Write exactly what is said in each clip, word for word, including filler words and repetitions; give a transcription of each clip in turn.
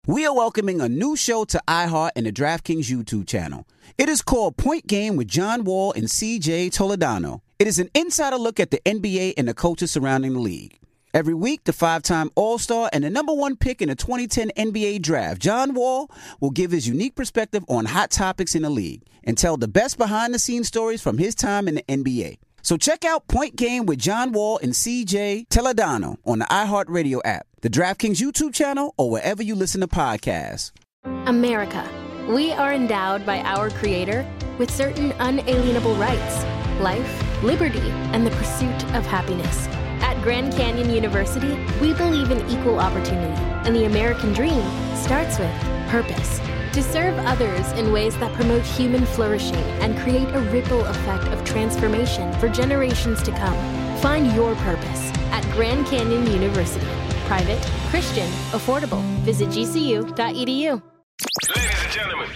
We are welcoming a new show to iHeart and the DraftKings YouTube channel. It is called Point Game with John Wall and C J Toledano. It is an insider look at the N B A and the coaches surrounding the league. Every week, the five-time All-Star and the number one pick in the twenty ten N B A Draft, John Wall, will give his unique perspective on hot topics in the league and tell the best behind-the-scenes stories from his time in the N B A. So check out Point Game with John Wall and C J Toledano on the iHeartRadio app, the DraftKings YouTube channel, or wherever you listen to podcasts. America. We are endowed by our Creator with certain unalienable rights: life, liberty, and the pursuit of happiness. At Grand Canyon University, we believe in equal opportunity, and the American dream starts with purpose. To serve others in ways that promote human flourishing and create a ripple effect of transformation for generations to come. Find your purpose at Grand Canyon University. Private, Christian, affordable. Visit G C U dot E D U. Ladies and gentlemen,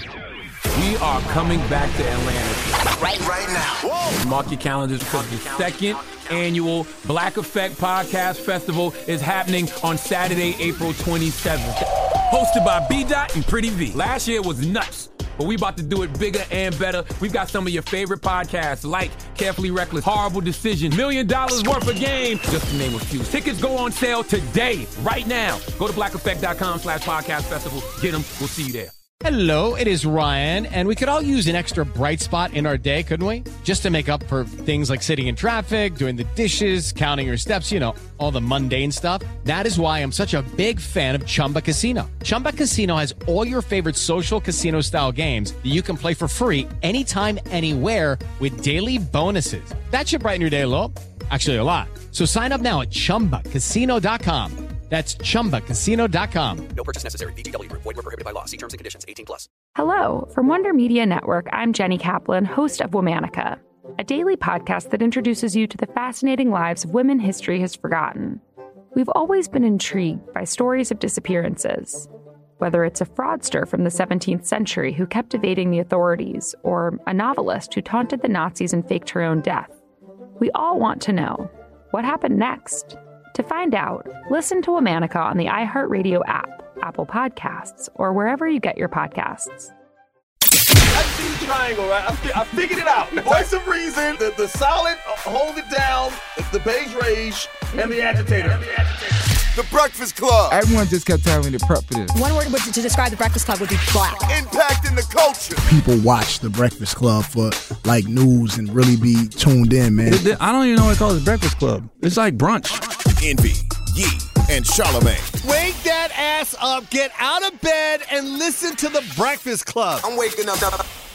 we are coming back to Atlanta. Right, right now. Whoa. Mark your calendars because the second annual Black Effect Podcast Festival is happening on Saturday, April twenty-seventh. Hosted by B-Dot and Pretty V. Last year was nuts, but we about to do it bigger and better. We've got some of your favorite podcasts like Carefully Reckless, Horrible Decision, Million Dollars Worth of Game, just to name a few. Tickets go on sale today, right now. Go to black effect dot com slash podcast festival. Get them. We'll see you there. Hello, it is Ryan, and we could all use an extra bright spot in our day, couldn't we? Just to make up for things like sitting in traffic, doing the dishes, counting your steps, you know, all the mundane stuff. That is why I'm such a big fan of Chumba Casino. Chumba Casino has all your favorite social casino-style games that you can play for free anytime, anywhere with daily bonuses. That should brighten your day a little. Actually, a lot. So sign up now at chumba casino dot com. That's chumba casino dot com. No purchase necessary. V G W Group. Void where prohibited by law. See terms and conditions. eighteen plus. Hello. From Wonder Media Network, I'm Jenny Kaplan, host of Womanica, a daily podcast that introduces you to the fascinating lives of women history has forgotten. We've always been intrigued by stories of disappearances, whether it's a fraudster from the seventeenth century who kept evading the authorities, or a novelist who taunted the Nazis and faked her own death. We all want to know, what happened next? To find out, listen to Womanica on the iHeartRadio app, Apple Podcasts, or wherever you get your podcasts. I see the triangle, right? I, fi- I figured it out. The voice of reason, the, the solid, uh, hold it down, the beige rage, and the agitator. And the agitator. The Breakfast Club. Everyone just kept telling me to prep for this. One word to describe the Breakfast Club would be black. Impacting the culture. People watch the Breakfast Club for like news and really be tuned in, man. I don't even know what they call it Breakfast Club. It's like brunch. Envy, Yee, and Charlamagne. Wake that ass up, get out of bed, and listen to the Breakfast Club. I'm waking up.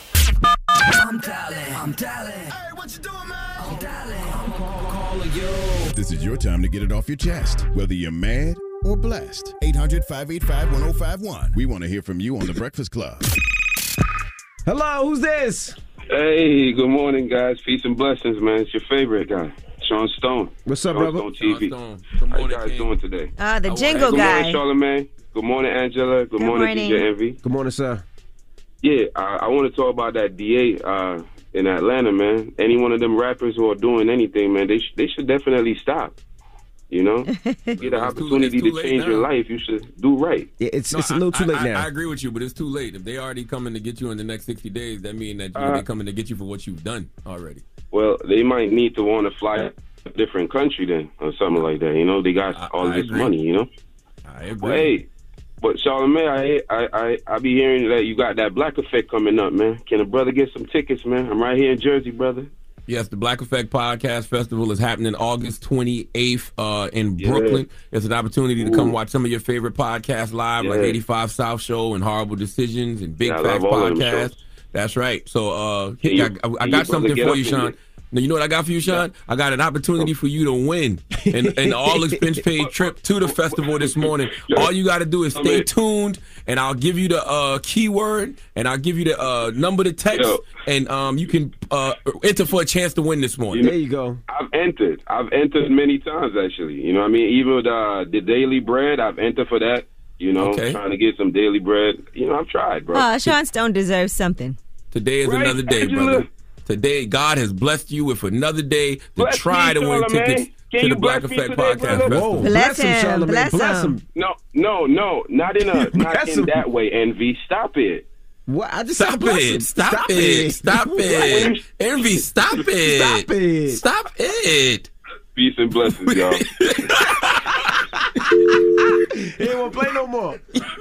I'm dialing. I'm dialing. Hey, what you doing, man? I'm dialing. I'm calling you. This is your time to get it off your chest, whether you're mad or blessed. eight hundred, five eight five, one oh five one. We want to hear from you on The Breakfast Club. Hello, who's this? Hey, good morning, guys. Peace and blessings, man. It's your favorite guy, Sean Stone. What's up, Sean brother? Stone T V. Sean Stone. Good morning, How you guys King. doing today? Ah, the I jingle good guy. Good morning, Charlamagne. Good morning, Angela. Good, Good morning, morning. D J Envy. Good morning, sir. Yeah, I, I want to talk about that D A uh, in Atlanta, man. Any one of them rappers who are doing anything, man, they sh- they should definitely stop. You know, get an opportunity too to late change now. your life. You should do right. Yeah, it's No, it's a little I, too late I, now. I, I agree with you, but it's too late. If they already coming to get you in the next sixty days, that means that Uh, they're coming to get you for what you've done already. Well, they might need to want to fly to a different country then, or something like that. You know, they got I- all I this agree. money. You know. I agree. But hey, but Charlamagne, I, I I I be hearing that you got that Black Effect coming up, man. Can a brother get some tickets, man? I'm right here in Jersey, brother. Yes, the Black Effect Podcast Festival is happening August twenty-eighth uh, in Yeah. Brooklyn. It's an opportunity to come Ooh. watch some of your favorite podcasts live, Yeah. like eighty-five South Show and Horrible Decisions and Big Yeah, I Facts love all of them Podcast. shows. That's right. So uh, Can you- I, I- I can you got brother something get for up you, in Sean. there? Now, you know what I got for you, Sean? I got an opportunity for you to win an, an all-expense paid trip to the festival this morning. All you got to do is stay tuned, and I'll give you the uh, keyword, and I'll give you the uh, number to text, Yo. and um, you can uh, enter for a chance to win this morning. You know, There you go. I've entered. I've entered many times, actually. You know what I mean? Even with uh, the Daily Bread, I've entered for that. You know, Okay. trying to get some daily bread. You know, I've tried, bro. Uh, Sean Stone deserves something. Today is Right, another day, Angela? brother. Today, God has blessed you with another day to Bless try me, to win Charlamagne. tickets Can to you the Black bless me Effect today, Podcast brother? Festival. Bless Bless him, him. Charlamagne. Bless Bless him. him. No, no, no, not in a not Bless in him. that way, Envy. Stop it. What? I just Stop said bless him. it. Stop it. Stop it. Envy, stop it. Stop it. Stop it. Peace and blessings, y'all. He ain't want to play no more.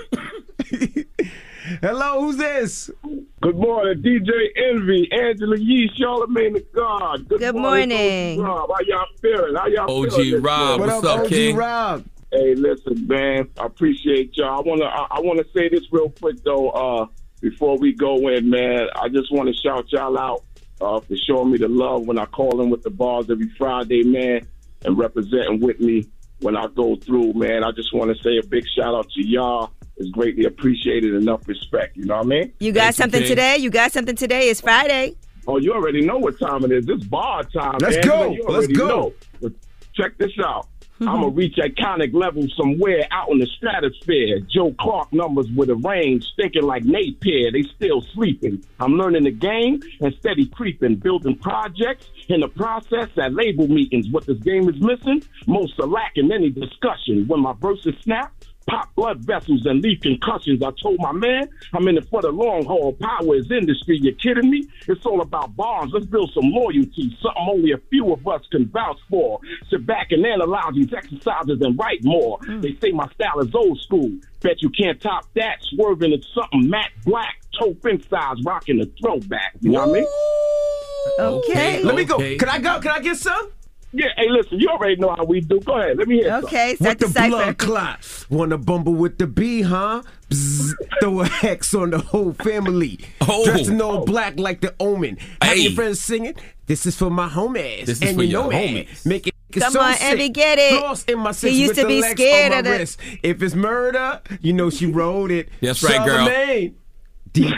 Hello, who's this? Good morning, D J Envy, Angela Yee, Charlamagne the God. Good, Good morning, morning. Rob. How y'all feeling? How y'all O G feeling? this Rob, morning? what's up, O G King? Rob? Hey, listen, man. I appreciate y'all. I wanna, I, I wanna say this real quick though. Uh, before we go in, man, I just want to shout y'all out uh, for showing me the love when I call in with the bars every Friday, man, and representing with me when I go through, man. I just want to say a big shout out to y'all. It's greatly appreciated. Enough respect. You know what I mean? You got Thanks, something King. today? You got something today? It's Friday. Oh, you already know what time it is. It's bar time. Let's Angela. go. You Let's already go. know. But check this out. I'm going to reach iconic levels somewhere out in the stratosphere. Joe Clark numbers with a range, stinking like Napier. They still sleeping. I'm learning the game and steady creeping, building projects in the process at label meetings. What this game is missing, most are lacking any discussion. When my verses snap, pop blood vessels and leave concussions. I told my man, I'm in it for the long haul. Power is industry. You kidding me? It's all about bonds. Let's build some loyalty, something only a few of us can vouch for. Sit back and analyze these exercises and write more. Mm. They say my style is old school. Bet you can't top that. Swerving it's something matte black, toe fin size, rocking the throwback. You know what I mean? Okay. Okay. Let me go. Okay. Can I go? Can I get some? Yeah, hey, listen, you already know how we do. Go ahead, let me hear Okay, With start the the cipher. blood clot. Wanna bumble with the B, huh? Bzz, throw a hex on the whole family. Oh. Dressed in all black like the Omen. Have Hey. your friends singing, this is for my homies. This is and for you your know homies. that. Make it Come so on, sick. Envy, get it. Floss in my six He used with to the be legs scared on of my the- wrist. If it's murder, you know she wrote it. That's right, girl. Charlamagne. D-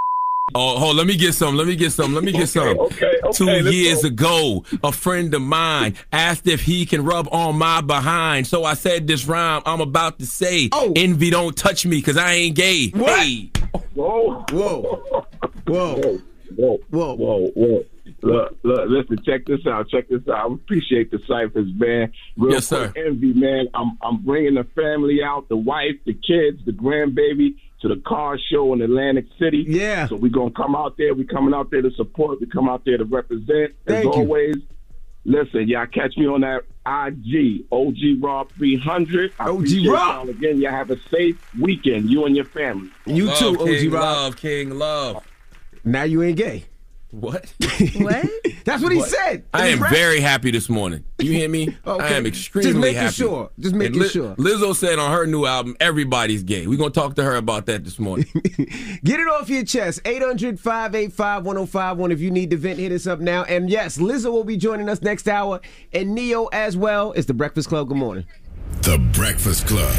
Oh, hold, let me get some. Let me get some. Let me get some. okay, okay, Two let's years go. ago, a friend of mine asked if he can rub on my behind. So I said this rhyme I'm about to say. Oh. Envy, don't touch me because I ain't gay. What? Hey. Whoa. Whoa. Whoa. Whoa, Whoa. whoa, whoa. Look, look, listen, check this out, check this out. I appreciate the ciphers, man. Real Yes, sir. quick, Envy, man. I'm I'm bringing the family out, the wife, the kids, the grandbaby, to the car show in Atlantic City. Yeah. So we're going to come out there. We're coming out there to support. We come out there to represent. As Thank you. always, listen, y'all catch me on that I G, O G Rob three hundred. I O G appreciate Rob. y'all again. Y'all have a safe weekend, you and your family. You Love, too, O G King, Rob. love, King, love. Now you ain't gay. What? What? That's what he What? said. I In am rap. very happy this morning. You hear me? Okay. I am extremely Just making happy. sure. Just making And sure. Lizzo said on her new album, everybody's gay. We're going to talk to her about that this morning. Get it off your chest. eight hundred, five eight five, one oh five one. If you need to vent, hit us up now. And yes, Lizzo will be joining us next hour. And Neo as well. It's The Breakfast Club. Good morning. The Breakfast Club.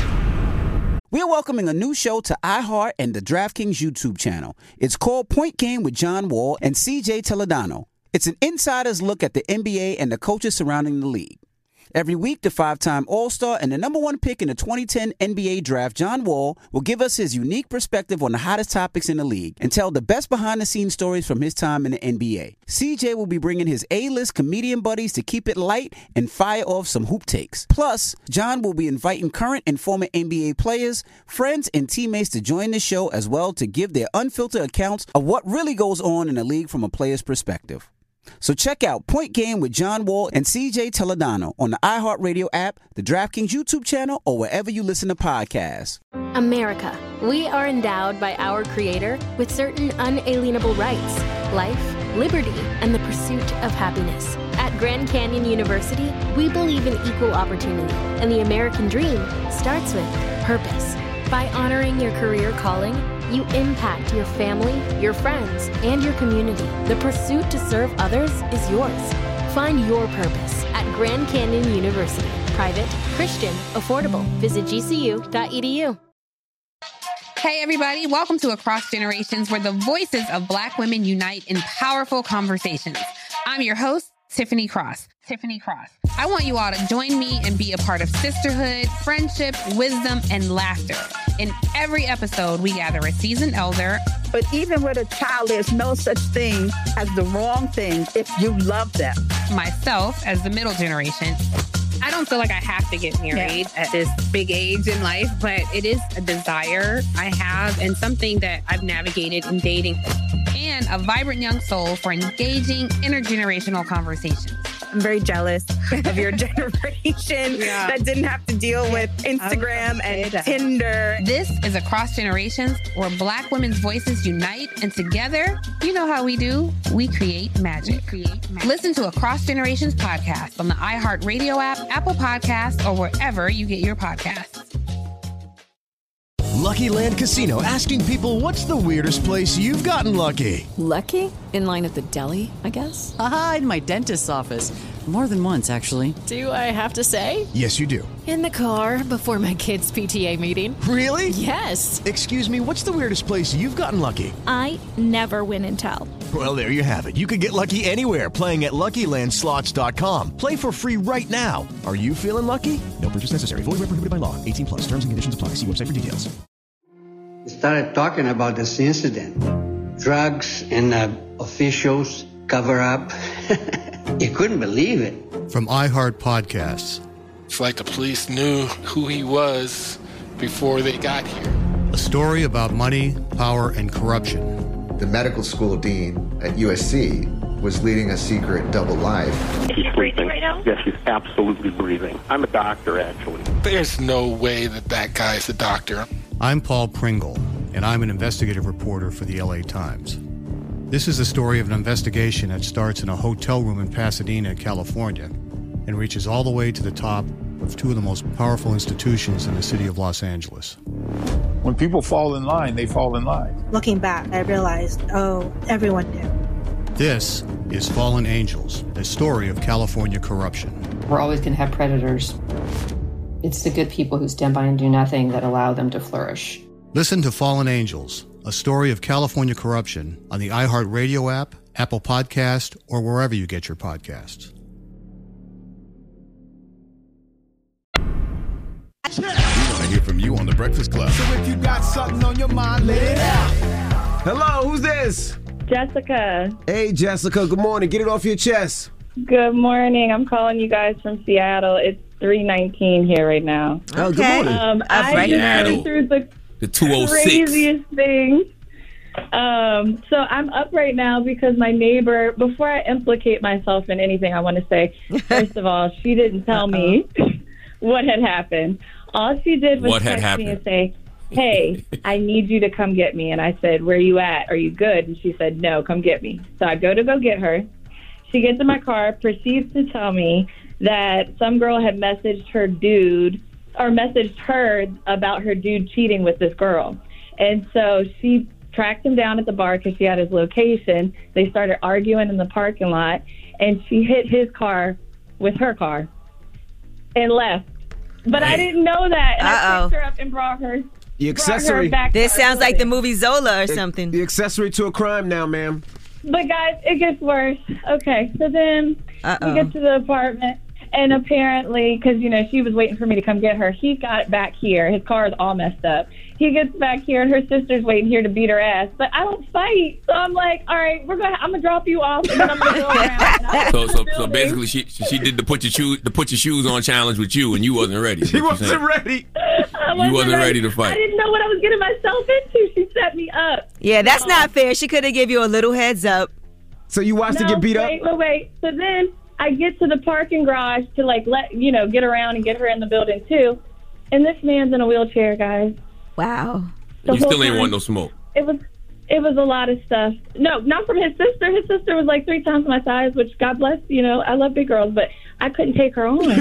We're welcoming a new show to iHeart and the DraftKings YouTube channel. It's called Point Game with John Wall and C J Toledano. It's an insider's look at the N B A and the coaches surrounding the league. Every week, the five-time All-Star and the number one pick in the twenty ten N B A draft, John Wall, will give us his unique perspective on the hottest topics in the league and tell the best behind-the-scenes stories from his time in the N B A. C J will be bringing his A-list comedian buddies to keep it light and fire off some hoop takes. Plus, John will be inviting current and former N B A players, friends, and teammates to join the show as well to give their unfiltered accounts of what really goes on in the league from a player's perspective. So check out Point Game with John Wall and C J Toledano on the iHeartRadio app, the DraftKings YouTube channel, or wherever you listen to podcasts. America, we are endowed by our Creator with certain unalienable rights: life, liberty, and the pursuit of happiness. At Grand Canyon University, we believe in equal opportunity, and the American dream starts with purpose. By honoring your career calling, you impact your family, your friends, and your community. The pursuit to serve others is yours. Find your purpose at Grand Canyon University. Private, Christian, affordable. Visit G C U dot E D U. Hey everybody, welcome to Across Generations, where the voices of Black women unite in powerful conversations. I'm your host, Tiffany Cross. Tiffany Cross. I want you all to join me and be a part of sisterhood, friendship, wisdom, and laughter. In every episode, we gather a seasoned elder. But even with a child, there's no such thing as the wrong thing if you love them. myself as the middle generation. I don't feel like I have to get married yeah. at this big age in life, but it is a desire I have and something that I've navigated in dating. And a vibrant young soul for engaging intergenerational conversations. I'm very jealous of your generation yeah. that didn't have to deal with Instagram and Tinder. This is Across Generations, where Black women's voices unite, and together, you know how we do, we create magic. We create magic. Listen to Across Generations podcast on the iHeartRadio app, Apple Podcasts, or wherever you get your podcasts. Lucky Land Casino, asking people, what's the weirdest place you've gotten lucky? Lucky? In line at the deli, I guess? Aha, in my dentist's office. More than once, actually. Do I have to say? Yes, you do. In the car before my kids' P T A meeting. Really? Yes. Excuse me, what's the weirdest place you've gotten lucky? I never win and tell. Well, there you have it. You can get lucky anywhere, playing at Lucky Land Slots dot com. Play for free right now. Are you feeling lucky? No purchase necessary. Void where prohibited by law. eighteen plus. Terms and conditions apply. See website for details. We started talking about this incident. Drugs and uh, officials cover up. You couldn't believe it. From iHeart Podcasts. It's like the police knew who he was before they got here. A story about money, power, and corruption. The medical school dean at U S C was leading a secret double life. Is she breathing right now? Yes, she's absolutely breathing. I'm a doctor, actually. There's no way that that guy's a doctor. I'm Paul Pringle, and I'm an investigative reporter for the L A Times. This is the story of an investigation that starts in a hotel room in Pasadena, California, and reaches all the way to the top of two of the most powerful institutions in the city of Los Angeles. When people fall in line, they fall in line. Looking back, I realized, oh, everyone knew. This is Fallen Angels, a story of California corruption. We're always going to have predators. It's the good people who stand by and do nothing that allow them to flourish. Listen to Fallen Angels, a story of California corruption on the iHeartRadio app, Apple Podcast, or wherever you get your podcasts. We want to hear from you on The Breakfast Club. So if you got something on your mind, let it out. Hello, who's this? Jessica. Hey, Jessica. Good morning. Get it off your chest. Good morning. I'm calling you guys from Seattle. It's three nineteen here right now. Oh, good morning. Um, I just went through the, the two oh six. Craziest thing. Um, so I'm up right now because my neighbor, before I implicate myself in anything, I want to say, first of all, she didn't tell me what had happened. All she did was what had text happened? me and say, hey, I need you to come get me. And I said, where are you at? Are you good? And she said, no, come get me. So I go to go get her. She gets in my car, proceeds to tell me that some girl had messaged her dude or messaged her about her dude cheating with this girl. And so she tracked him down at the bar because she had his location. They started arguing in the parking lot, and she hit his car with her car and left. But hey. I didn't know that. And I picked her up and brought her, the accessory. brought her back. This sounds like the movie Zola or the, something. The accessory to a crime now, ma'am. But guys, it gets worse. Okay, so then Uh-oh. we get to the apartment, and apparently, because, you know, she was waiting for me to come get her, he got back here. His car is all messed up. He gets back here, and her sister's waiting here to beat her ass. But I don't fight, so I'm like, all right, we're gonna. I'm gonna drop you off, and then I'm gonna go around. So, so, so basically, she she did the put your shoes the put your shoes on challenge with you, and you wasn't ready. She wasn't ready. I You wasn't ready to fight. I didn't know what I was getting myself into. She set me up. Yeah, that's not fair. She could have give you a little heads up. So you watched no, her get beat wait, up? Wait, wait. So then I get to the parking garage to, like, let, you know, get around and get her in the building, too. And this man's in a wheelchair, guys. Wow. The you still ain't want no smoke. It was it was a lot of stuff. No, not from his sister. His sister was like three times my size, which, God bless, you know, I love big girls, but I couldn't take her on.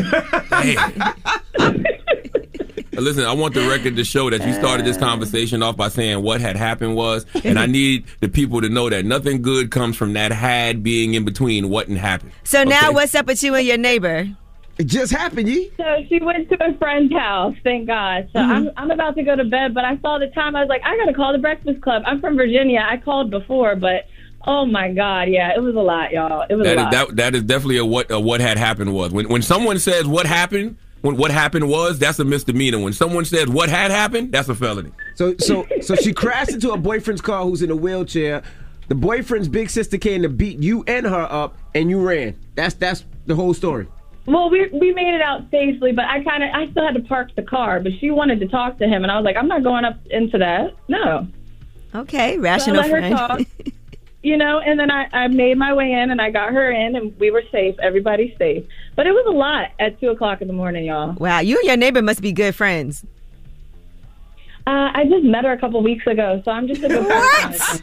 Listen, I want the record to show that you started this conversation off by saying what had happened was, and I need the people to know that nothing good comes from that had being in between what and happened. So okay? now what's up with you and your neighbor? It just happened, Yee. So she went to a friend's house, thank God. So mm-hmm. I'm I'm about to go to bed, but I saw the time. I was like, I got to call the Breakfast Club. I'm from Virginia. I called before, but oh my God, yeah, it was a lot, y'all. It was that a is, lot. That, that is definitely a what a what had happened was. When when someone says what happened, when what happened was, that's a misdemeanor. When someone says what had happened, that's a felony. So so so she crashed into her boyfriend's car who's in a wheelchair. The boyfriend's big sister came to beat you and her up, and you ran. That's that's the whole story. Well, we we made it out safely, but I kind of I still had to park the car. But she wanted to talk to him, and I was like, I'm not going up into that. No. Okay, rational so I let friend. her talk, you know, and then I, I made my way in, and I got her in, and we were safe. Everybody's safe. But it was a lot at two o'clock in the morning, y'all. Wow, you and your neighbor must be good friends. Uh, I just met her a couple weeks ago, so I'm just a good What?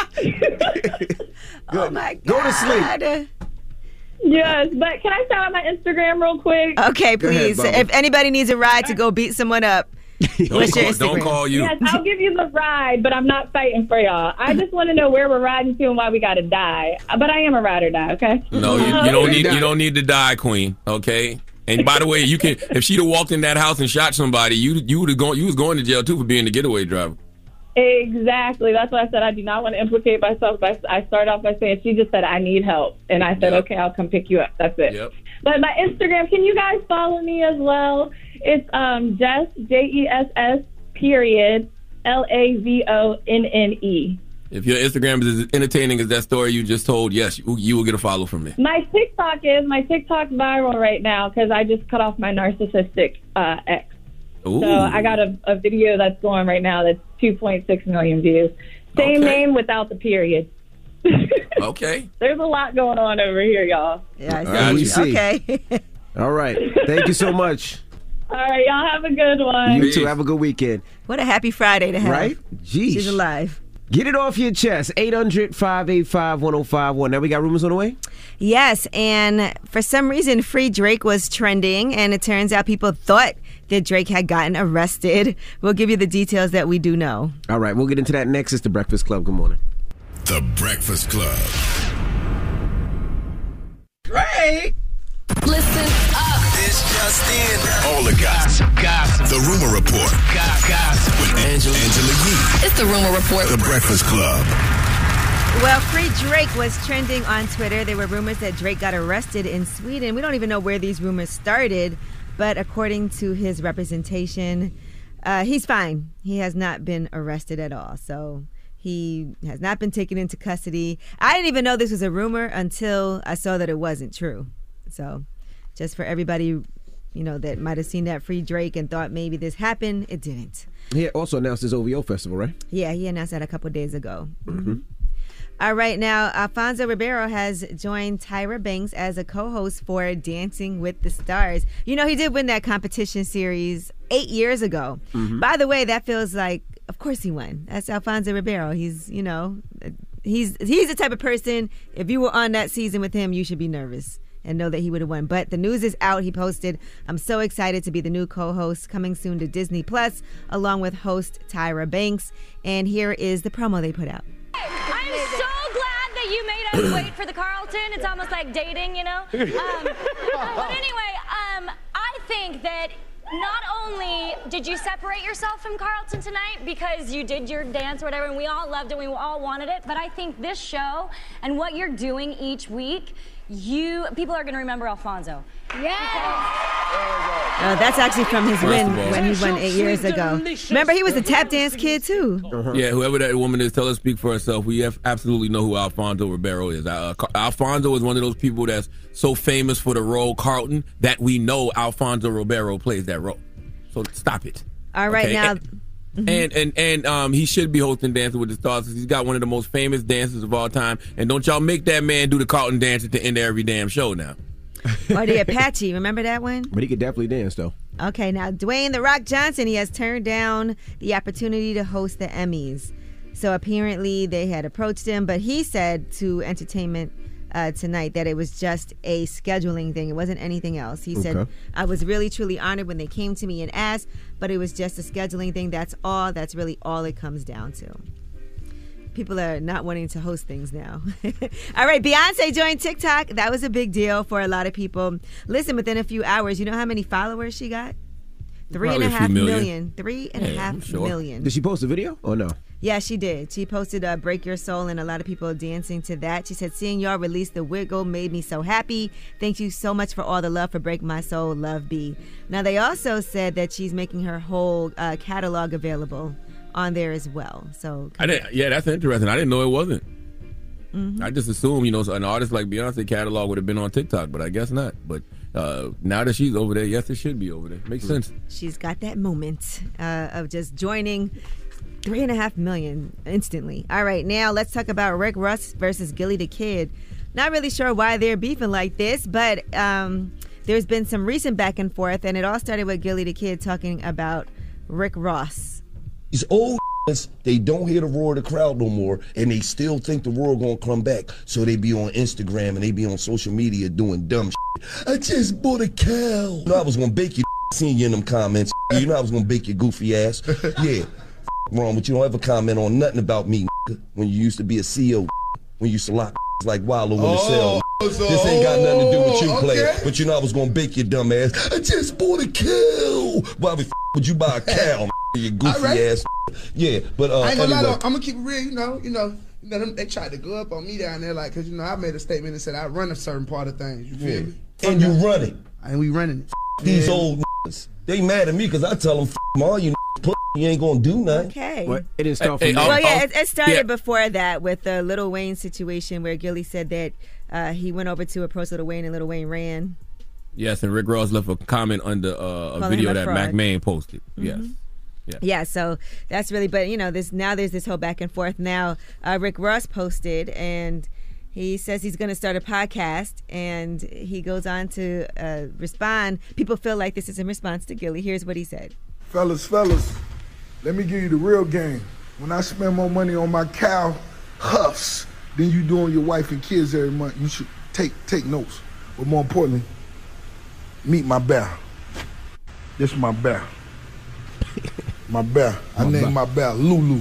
Oh, my God. Go to sleep. Yes, but can I shout out my Instagram real quick? Okay, please. ahead, Bubba. If anybody needs a ride to go beat someone up, what's your Instagram? Don't call you. Yes, I'll give you the ride, but I'm not fighting for y'all. I just want to know where we're riding to and why we got to die. But I am a ride or die, okay? No, you, you don't need you don't need to die, Queen. Okay. And by the way, you can if she'd have walked in that house and shot somebody, you you would have gone you was going to jail too for being the getaway driver. Exactly. That's why I said I do not want to implicate myself. But I started off by saying she just said I need help, and I said Yep. okay, I'll come pick you up. That's it. Yep. But my Instagram, can you guys follow me as well? It's um Jess J E S S period L A V O N N E. If your Instagram is as entertaining as that story you just told, yes, you, you will get a follow from me. My TikTok is my TikTok's viral right now because I just cut off my narcissistic uh, ex. Ooh. So I got a, a video that's going right now that's two point six million views. Same Okay. name without the period. Okay. There's a lot going on over here, y'all. Yeah, I see. Uh, we see. Okay. All right. Thank you so much. All right, y'all have a good one. You too. Have a good weekend. What a happy Friday to have. Right? Jeez. She's alive. Get it off your chest. eight hundred, five eight five, one oh five one. Now we got rumors on the way? Yes, and for some reason, Free Drake was trending, and it turns out people thought that Drake had gotten arrested. We'll give you the details that we do know. All right. We'll get into that next. It's The Breakfast Club. Good morning. The Breakfast Club. Drake! Listen up. This just in. All the gossip. Gossip. The Rumor Report. Gossip. With Angela, Angela Yee. It's the Rumor Report. The Breakfast Club. Well, Free Drake was trending on Twitter. There were rumors that Drake got arrested in Sweden. We don't even know where these rumors started, but according to his representation, uh, he's fine. He has not been arrested at all. So he has not been taken into custody. I didn't even know this was a rumor until I saw that it wasn't true. So just for everybody, you know, that might have seen that Free Drake and thought maybe this happened, it didn't. He also announced his O V O festival, right? Yeah, he announced that a couple days ago. Mm-hmm. All right, now Alfonso Ribeiro has joined Tyra Banks as a co-host for Dancing with the Stars. You know, he did win that competition series eight years ago. Mm-hmm. By the way, that feels like, of course he won. That's Alfonso Ribeiro. He's, you know, he's he's the type of person, if you were on that season with him, you should be nervous and know that he would have won. But the news is out. He posted, I'm so excited to be the new co-host coming soon to Disney Plus, along with host Tyra Banks. And here is the promo they put out. I'm so glad that you made us wait for the Carlton. It's almost like dating, you know? Um, but anyway, um, I think that not only did you separate yourself from Carlton tonight because you did your dance or whatever, and we all loved it, we all wanted it, but I think this show and what you're doing each week, you people are going to remember Alfonso. Yeah. Uh, that's actually from his First win of all- when he won eight years ago. Remember, he was the tap dance kid, too. Yeah, whoever that woman is, tell her to speak for herself. We have absolutely know who Alfonso Ribeiro is. Uh, Car- Alfonso is one of those people that's so famous for the role Carlton that we know Alfonso Ribeiro plays that role. So stop it. All right, Okay? now... And, and and and um, he should be hosting Dancing with the Stars. He's got one of the most famous dances of all time. And don't y'all make that man do the Carlton dance at the end of every damn show now. Or the Apache, remember that one? But he could definitely dance, though. Okay, now Dwayne The Rock Johnson, he has turned down the opportunity to host the Emmys. So apparently they had approached him, but he said to Entertainment uh, Tonight that it was just a scheduling thing. It wasn't anything else. He said, Okay. I was really, truly honored when they came to me and asked, but it was just a scheduling thing. That's all. That's really all it comes down to. People are not wanting to host things now. All right, Beyonce joined TikTok. That was a big deal for a lot of people. Listen, within a few hours, you know how many followers she got? Three and Probably a a few half million. million. Three and a Yeah, half I'm sure. million. Did she post a video or no? Yeah, she did. She posted uh, Break Your Soul, and a lot of people dancing to that. She said, seeing y'all release The Wiggle made me so happy. Thank you so much for all the love for Break My Soul, Love B. Now, they also said that she's making her whole uh, catalog available on there as well. So I didn't. Yeah, that's interesting. I didn't know it wasn't. Mm-hmm. I just assume, you know, an artist like Beyonce catalog would have been on TikTok, but I guess not. But uh, now that she's over there, yes, it should be over there. Makes sense. She's got that moment uh, of just joining three and a half million instantly. All right, now let's talk about Rick Ross versus Gillie the Kid. Not really sure why they're beefing like this, but um, there's been some recent back and forth, and it all started with Gillie the Kid talking about Rick Ross. These old they don't hear the roar of the crowd no more, and they still think the world gonna come back. So they be on Instagram and they be on social media doing dumb shit. I just bought a cow. You know I was gonna bake you, seeing you in them comments. You know I was gonna bake your goofy ass. Yeah, wrong, but you don't ever comment on nothing about me when you used to be a C E O. When you used to lock like Wallow in the cell. So, this ain't got nothing to do with you, okay. player. But you know I was gonna bake your dumb ass. I just bought a cow. Why the f would you buy a cow, you goofy right. ass? Yeah, but uh, I ain't gonna anyway. lie though, I'm gonna keep it real, you know, you know, you know them, they tried to go up on me down there, like, cause you know I made a statement and said I run a certain part of things. You feel Yeah. me? And you run it. And we running it. These Yeah. old niggas, they mad at me because I tell them, F all you niggas, you ain't gonna do nothing. Okay. What? It didn't start Hey, from hey, Well, oh, yeah, oh, it, it started yeah. before that with the Lil Wayne situation where Gillie said that uh, he went over to approach Lil Wayne and Lil Wayne ran. Yes, and Rick Ross left a comment under uh, a Calling video him a that fraud. Mac Main posted. Yes. Mhm. Yeah. Yeah, so that's really, but you know, this now there's this whole back and forth. Now, uh, Rick Ross posted, and he says he's going to start a podcast, and he goes on to uh, respond. People feel like this is in response to Gillie. Here's what he said. Fellas, fellas, let me give you the real game. When I spend more money on my cow huffs than you do on your wife and kids every month, you should take take notes. But more importantly, meet my bear. This is my bear. My bear. I My named bear. my bear Lulu.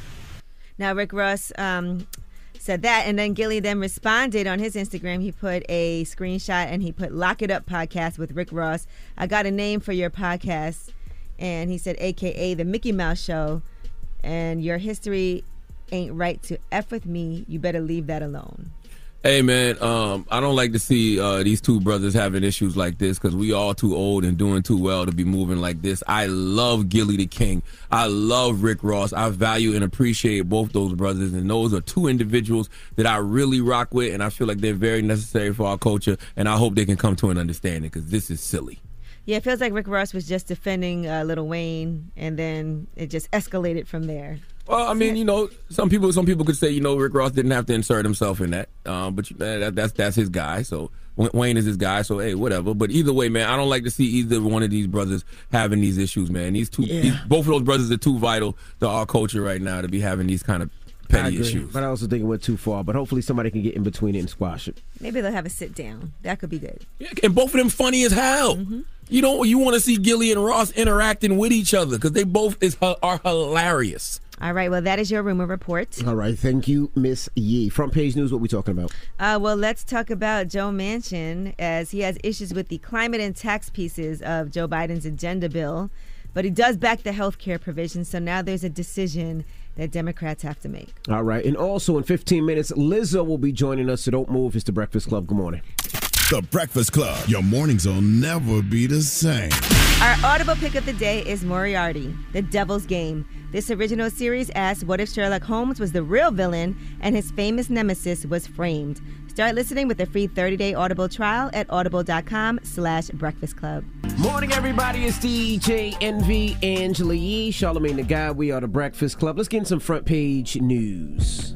Now, Rick Ross um, said that, and then Gillie then responded on his Instagram. He put a screenshot, and he put Lock It Up podcast with Rick Ross. I got a name for your podcast, and he said, A K A The Mickey Mouse Show, and your history ain't right to F with me. You better leave that alone. Hey man, um, I don't like to see uh, these two brothers having issues like this because we all too old and doing too well to be moving like this. I love Gillie the King. I love Rick Ross. I value and appreciate both those brothers, and those are two individuals that I really rock with, and I feel like they're very necessary for our culture, and I hope they can come to an understanding because this is silly. Yeah, it feels like Rick Ross was just defending uh, Lil Wayne, and then it just escalated from there. Well, I mean, you know, some people some people could say, you know, Rick Ross didn't have to insert himself in that, um, but you, that, that's that's his guy. So Wayne is his guy. So hey, whatever. But either way, man, I don't like to see either one of these brothers having these issues, man. These two, Yeah. these, both of those brothers are too vital to our culture right now to be having these kind of I petty agree, issues. but I also think it went too far. But hopefully somebody can get in between it and squash it. Maybe they'll have a sit down. That could be good. Yeah, and both of them funny as hell. Mm-hmm. You know, you want to see Gillie and Ross interacting with each other because they both is are hilarious. All right, well, that is your rumor report. All right, thank you, Miss Yee. Front page news, what we talking about? Uh, well, let's talk about Joe Manchin, as he has issues with the climate and tax pieces of Joe Biden's agenda bill, but he does back the health care provisions, so now there's a decision that Democrats have to make. All right, and also in fifteen minutes, Lizzo will be joining us, so don't move. It's The Breakfast Club. Good morning. The Breakfast Club. Your mornings will never be the same. Our audible pick of the day is Moriarty, The Devil's Game. This original series asks, what if Sherlock Holmes was the real villain and his famous nemesis was framed? Start listening with a free thirty-day Audible trial at audible.com slash breakfast club. Morning, everybody. It's D J Envy, Angela Yee, Charlamagne the Guy. We are The Breakfast Club. Let's get in some front page news.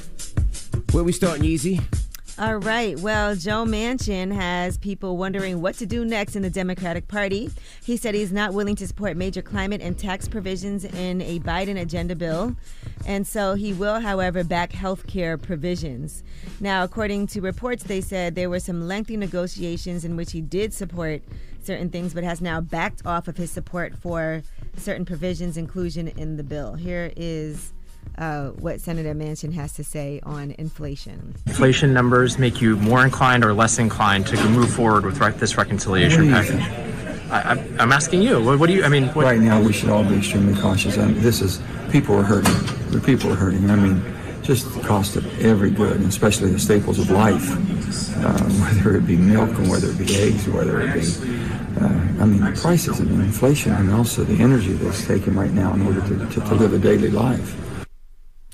Where we starting, Yeezy? All right. Well, Joe Manchin has people wondering what to do next in the Democratic Party. He said he's not willing to support major climate and tax provisions in a Biden agenda bill. And so he will, however, back health care provisions. Now, according to reports, they said there were some lengthy negotiations in which he did support certain things, but has now backed off of his support for certain provisions inclusion in the bill. Here is Uh, what Senator Manchin has to say on inflation. Inflation numbers make you more inclined or less inclined to move forward with re- this reconciliation package? I, I, I'm asking you. What, what do you? I mean, what, right now we should all be extremely cautious. I mean, this is people are hurting. The people are hurting. I mean, just the cost of every good, and especially the staples of life, um, whether it be milk and whether it be eggs, whether it be. Uh, I mean, the prices of inflation, and also the energy that's taken right now in order to, to, to live a daily life.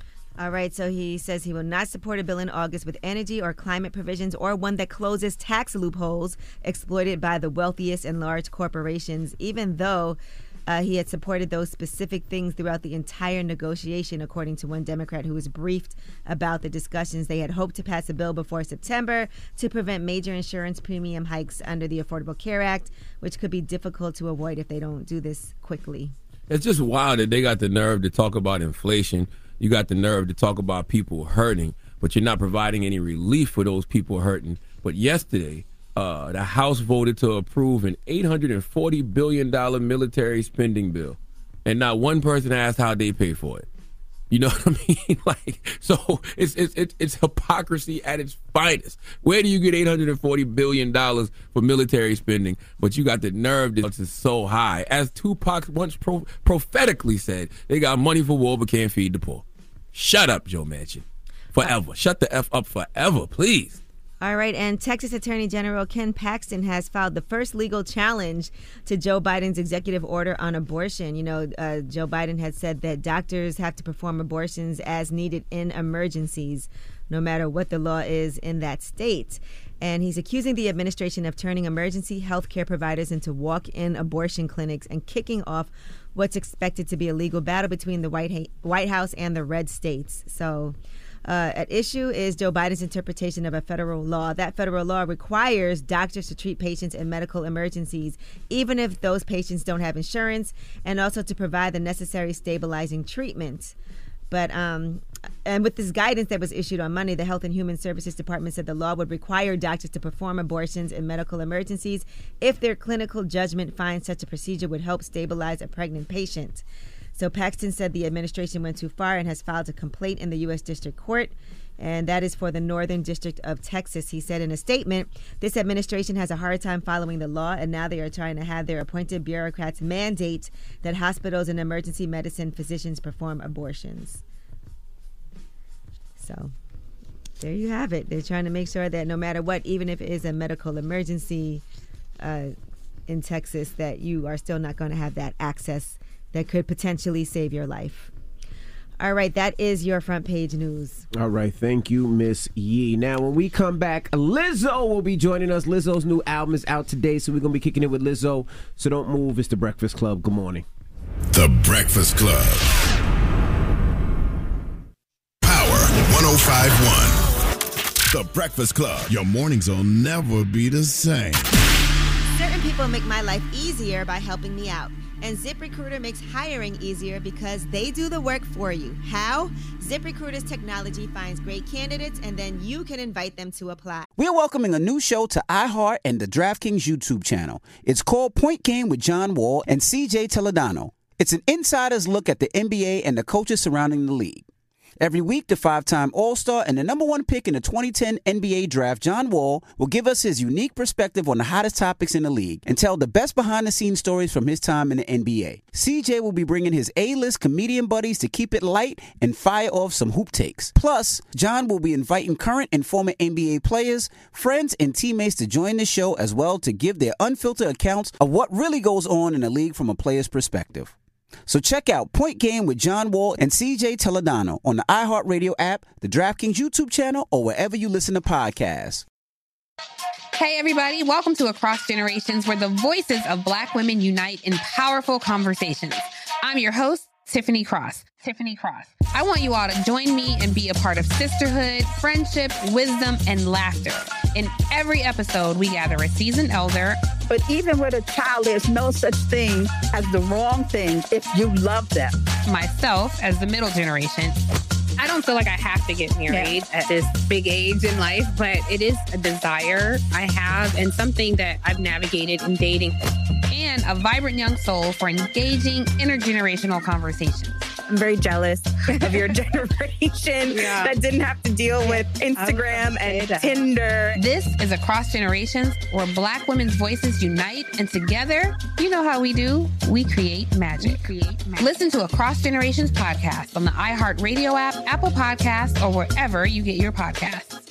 All right, so he says he will not support a bill in August with energy or climate provisions or one that closes tax loopholes exploited by the wealthiest and large corporations, even though uh, he had supported those specific things throughout the entire negotiation, according to one Democrat who was briefed about the discussions. They had hoped to pass a bill before September to prevent major insurance premium hikes under the Affordable Care Act, which could be difficult to avoid if they don't do this quickly. It's just wild that they got the nerve to talk about inflation. You got the nerve to talk about people hurting, but you're not providing any relief for those people hurting. But yesterday, uh, the House voted to approve an eight hundred forty billion dollars military spending bill, and not one person asked how they pay for it. You know what I mean? Like, so it's it's it's, it's hypocrisy at its finest. Where do you get eight hundred forty billion dollars for military spending, but you got the nerve to it's so high? As Tupac once pro- prophetically said, they got money for war but can't feed the poor. Shut up, Joe Manchin. Forever. Shut the F up forever, please. All right, and Texas Attorney General Ken Paxton has filed the first legal challenge to Joe Biden's executive order on abortion. You know, uh, Joe Biden had said that doctors have to perform abortions as needed in emergencies, no matter what the law is in that state. And he's accusing the administration of turning emergency health care providers into walk-in abortion clinics and kicking off what's expected to be a legal battle between the White, ha- White House and the red states. So uh, at issue is Joe Biden's interpretation of a federal law. That federal law requires doctors to treat patients in medical emergencies, even if those patients don't have insurance, and also to provide the necessary stabilizing treatment. But um, and with this guidance that was issued on Monday, the Health and Human Services Department said the law would require doctors to perform abortions in medical emergencies if their clinical judgment finds such a procedure would help stabilize a pregnant patient. So Paxton said the administration went too far and has filed a complaint in the U S District Court, and that is for the Northern District of Texas. He said in a statement, this administration has a hard time following the law, and now they are trying to have their appointed bureaucrats mandate that hospitals and emergency medicine physicians perform abortions. So there you have it. They're trying to make sure that no matter what, even if it is a medical emergency uh, in Texas, that you are still not going to have that access that could potentially save your life. All right, that is your front page news. All right, thank you, Miss Yee. Now, when we come back, Lizzo will be joining us. Lizzo's new album is out today, so we're going to be kicking it with Lizzo. So don't move. It's The Breakfast Club. Good morning. The Breakfast Club. Power one oh five point one. The Breakfast Club. Your mornings will never be the same. Certain people make my life easier by helping me out. And ZipRecruiter makes hiring easier because they do the work for you. How? ZipRecruiter's technology finds great candidates, and then you can invite them to apply. We're welcoming a new show to iHeart and the DraftKings YouTube channel. It's called Point Game with John Wall and C J Toledano. It's an insider's look at the N B A and the coaches surrounding the league. Every week, the five-time All-Star and the number one pick in the twenty ten N B A draft, John Wall, will give us his unique perspective on the hottest topics in the league and tell the best behind-the-scenes stories from his time in the N B A. C J will be bringing his A-list comedian buddies to keep it light and fire off some hoop takes. Plus, John will be inviting current and former N B A players, friends, and teammates to join the show as well to give their unfiltered accounts of what really goes on in the league from a player's perspective. So check out Point Game with John Wall and C J Toledano on the iHeartRadio app, the DraftKings YouTube channel, or wherever you listen to podcasts. Hey, everybody. Welcome to Across Generations, where the voices of Black women unite in powerful conversations. I'm your host, Tiffany Cross. Tiffany Cross. I want you all to join me and be a part of sisterhood, friendship, wisdom, and laughter. In every episode, we gather a seasoned elder. But even with a child, there's no such thing as the wrong thing if you love them. Myself, as the middle generation. I don't feel like I have to get married yeah. at this big age in life, but it is a desire I have and something that I've navigated in dating. And a vibrant young soul for engaging intergenerational conversations. I'm very jealous of your generation yeah. that didn't have to deal with Instagram and that. Tinder. This is Across Generations, where Black women's voices unite, and together, you know how we do, we create magic. We create magic. Listen to Across Generations podcast on the iHeartRadio app, Apple Podcasts, or wherever you get your podcasts.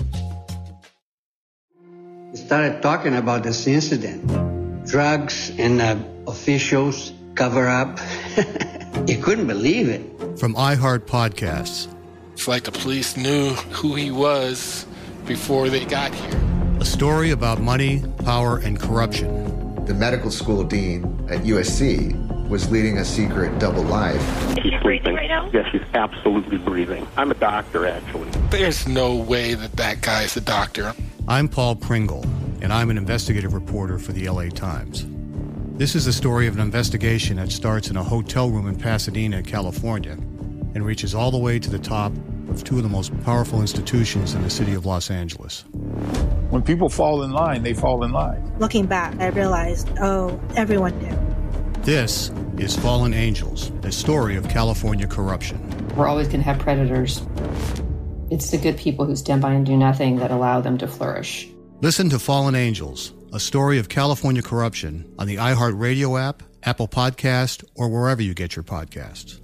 We started talking about this incident. Drugs and uh, officials cover up. You couldn't believe it. From iHeart Podcasts. It's like the police knew who he was before they got here. A story about money, power, and corruption. The medical school dean at U S C was leading a secret double life. He's breathing right now? Yes, he's absolutely breathing. I'm a doctor, actually. There's no way that that guy's a doctor. I'm Paul Pringle, and I'm an investigative reporter for the L A Times. This is the story of an investigation that starts in a hotel room in Pasadena, California, and reaches all the way to the top of two of the most powerful institutions in the city of Los Angeles. When people fall in line, they fall in line. Looking back, I realized, oh, everyone knew. This is Fallen Angels, the story of California corruption. We're always going to have predators. It's the good people who stand by and do nothing that allow them to flourish. Listen to Fallen Angels, a story of California corruption on the iHeartRadio app, Apple Podcast, or wherever you get your podcasts.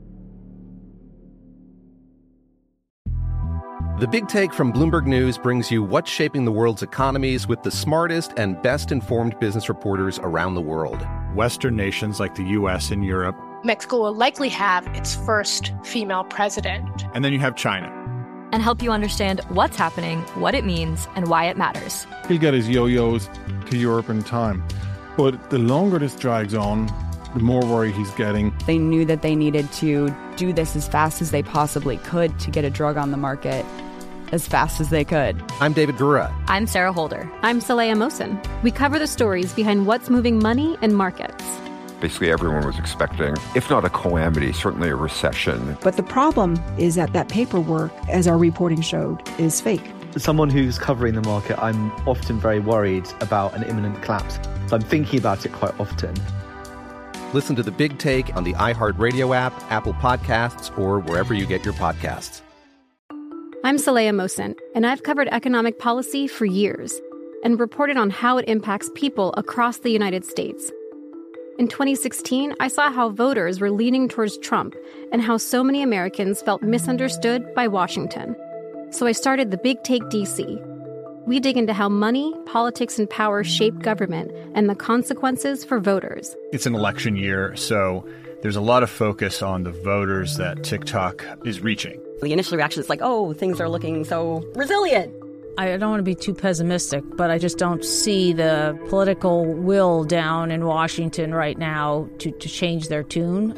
The Big Take from Bloomberg News brings you what's shaping the world's economies with the smartest and best-informed business reporters around the world. Western nations like the U S and Europe. Mexico will likely have its first female president. And then you have China. And help you understand what's happening, what it means, and why it matters. He'll get his yo-yos to Europe in time. But the longer this drags on, the more worry he's getting. They knew that they needed to do this as fast as they possibly could to get a drug on the market as fast as they could. I'm David Gura. I'm Sarah Holder. I'm Saleha Mohsen. We cover the stories behind what's moving money and markets. Basically, everyone was expecting, if not a calamity, certainly a recession. But the problem is that that paperwork, as our reporting showed, is fake. As someone who's covering the market, I'm often very worried about an imminent collapse. So I'm thinking about it quite often. Listen to The Big Take on the iHeartRadio app, Apple Podcasts, or wherever you get your podcasts. I'm Saleha Mohsen, and I've covered economic policy for years and reported on how it impacts people across the United States. In twenty sixteen, I saw how voters were leaning towards Trump and how so many Americans felt misunderstood by Washington. So I started The Big Take D C. We dig into how money, politics, and power shape government and the consequences for voters. It's an election year, so there's a lot of focus on the voters that TikTok is reaching. The initial reaction is like, oh, things are looking so resilient. I don't want to be too pessimistic, but I just don't see the political will down in Washington right now to, to change their tune.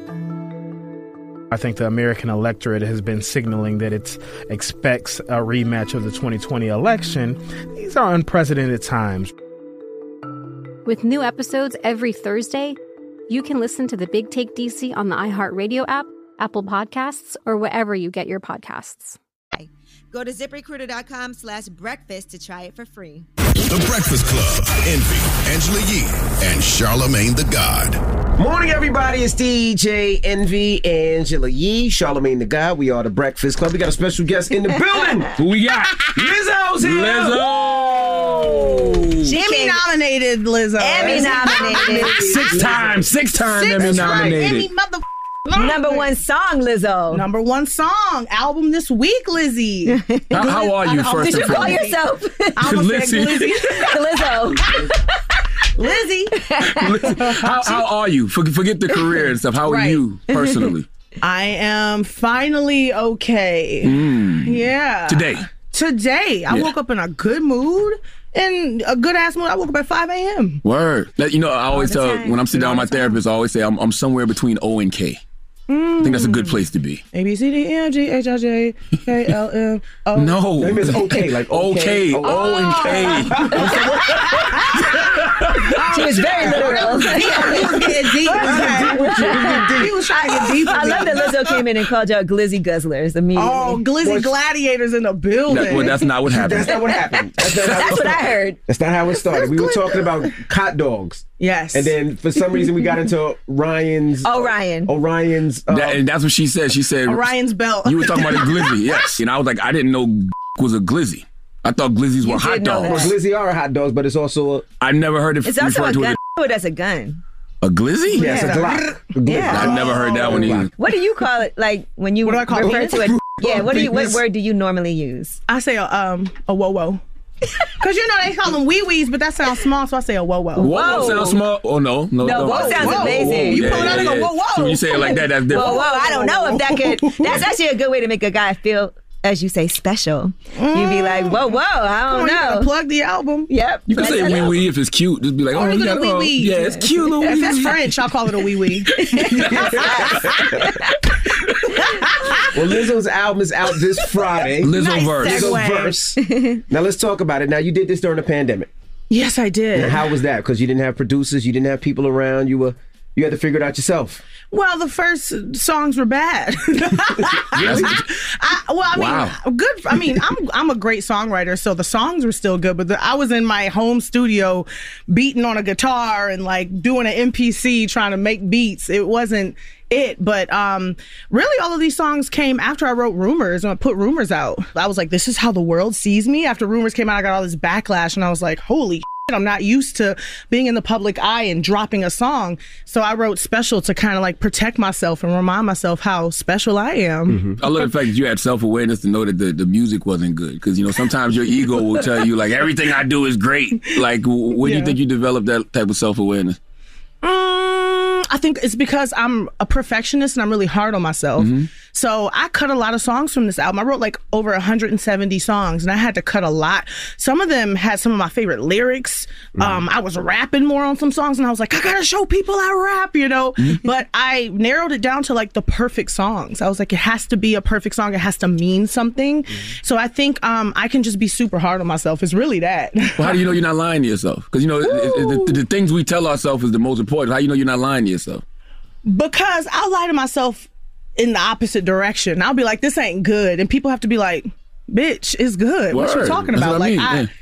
I think the American electorate has been signaling that it expects a rematch of the twenty twenty election. These are unprecedented times. With new episodes every Thursday, you can listen to The Big Take D C on the iHeartRadio app, Apple Podcasts, or wherever you get your podcasts. Go to ZipRecruiter.com slash breakfast to try it for free. The Breakfast Club, Envy, Angela Yee, and Charlamagne the God. Morning, everybody. It's D J Envy, Angela Yee, Charlamagne the God. We are the Breakfast Club. We got a special guest in the building. Who we got? Lizzo's here. Lizzo. Emmy nominated Lizzo. Emmy nominated. Six times. Six times Six Emmy nominated. Emmy mother. Number one song, Lizzo. Number one song. Album this week, Lizzie. How, how are you, first Did and you call foremost? yourself? I almost Lizzie. said Lizzie. Lizzo. Lizzie. How, how are you? For- Forget the career and stuff. How are Right. you personally? I am finally okay. Mm. Yeah. Today. Today. I Yeah. woke up in a good mood. In a good ass mood. I woke up at five a.m. Word. Like, you know, I always tell, when I'm sitting down with my therapist, I always say I'm, I'm somewhere between O and K. I think that's a good place to be. A, B, C, D, E, F, G, H, I, J, K, L, M, O. No. Maybe it's okay, like okay. okay. O and K. She was very literal. He was getting deep. Okay. He was trying to get deep. I love that Lizzo came in and called y'all glizzy guzzlers immediately. Oh, glizzy gladiators in the building. That, well, that's not what happened. That's not what happened. That's, not how That's it what I started. heard. That's not how it started. We were talking about hot dogs. Yes. And then for some reason we got into Ryan's. Orion. Orion's. Uh, That, and that's what she said. She said, Orion's belt. You were talking about a glizzy, yes. And I was like, I didn't know was a glizzy. I thought glizzies were You hot did know dogs. well, glizzy are hot dogs, but it's also a, I never heard it It's also referred a to gun. as Oh, that's a gun. a, a glizzy. yeah, it's a Glock. A Glock. Yeah. I never heard that one either. What do you call it? Like when you What do I call refer it? to it? Yeah. What do you? What Penis. word do you normally use? I say a um a whoa whoa. Cause you know they call them wee wees, but that sounds small, so I say a whoa whoa. Whoa, whoa sounds small. Oh no, no, No, whoa sounds Whoa. amazing. You pull it out and go, whoa, whoa. So when you say it like that, that's different. Whoa, whoa! I don't know if that could. That's actually a good way to make a guy feel as you say, special. Mm. You'd be like, whoa, whoa, I don't oh, know. You gotta plug the album. Yep. You can say wee wee if it's cute. Just be like, oh, you got a wee wee. Yeah, it's cute. Little if wee it's wee. French, I'll call it a wee wee. Well, Lizzo's album is out this Friday. Lizzo nice verse. Lizzo verse. Now let's talk about it. Now you did this during the pandemic. Yes, I did. Now, how was that? Because you didn't have producers, you didn't have people around. You were you had to figure it out yourself. Well, the first songs were bad. I, I, well, I mean, Wow. good. I mean, I'm I'm a great songwriter, so the songs were still good. But the, I was in my home studio, beating on a guitar and like doing an M P C, trying to make beats. It wasn't it, but um, really, all of these songs came after I wrote Rumors and I put Rumors out. I was like, this is how the world sees me. After Rumors came out, I got all this backlash, and I was like, holy shit, I'm not used to being in the public eye and dropping a song. So I wrote Special to kind of like protect myself and remind myself how special I am. Mm-hmm. I love the fact that you had self-awareness to know that the, the music wasn't good. Because, you know, sometimes your ego will tell you, like, everything I do is great. Like, when do Yeah. you think you developed that type of self-awareness? Mm, I think it's because I'm a perfectionist and I'm really hard on myself. Mm-hmm. So I cut a lot of songs from this album. I wrote like over one hundred seventy songs, and I had to cut a lot. Some of them had some of my favorite lyrics. Mm-hmm. Um, I was rapping more on some songs, and I was like, I gotta show people I rap, you know? Mm-hmm. But I narrowed it down to like the perfect songs. I was like, it has to be a perfect song. It has to mean something. Mm-hmm. So I think um, I can just be super hard on myself. It's really that. Well, how do you know you're not lying to yourself? Because, you know, it, it, the, the things we tell ourselves is the most important. How do you know you're not lying to yourself? Because I'll lie to myself in the opposite direction. I'll be like, this ain't good. And people have to be like, bitch, it's good. Word. What you talking That's about? what I like, mean. I, Yeah.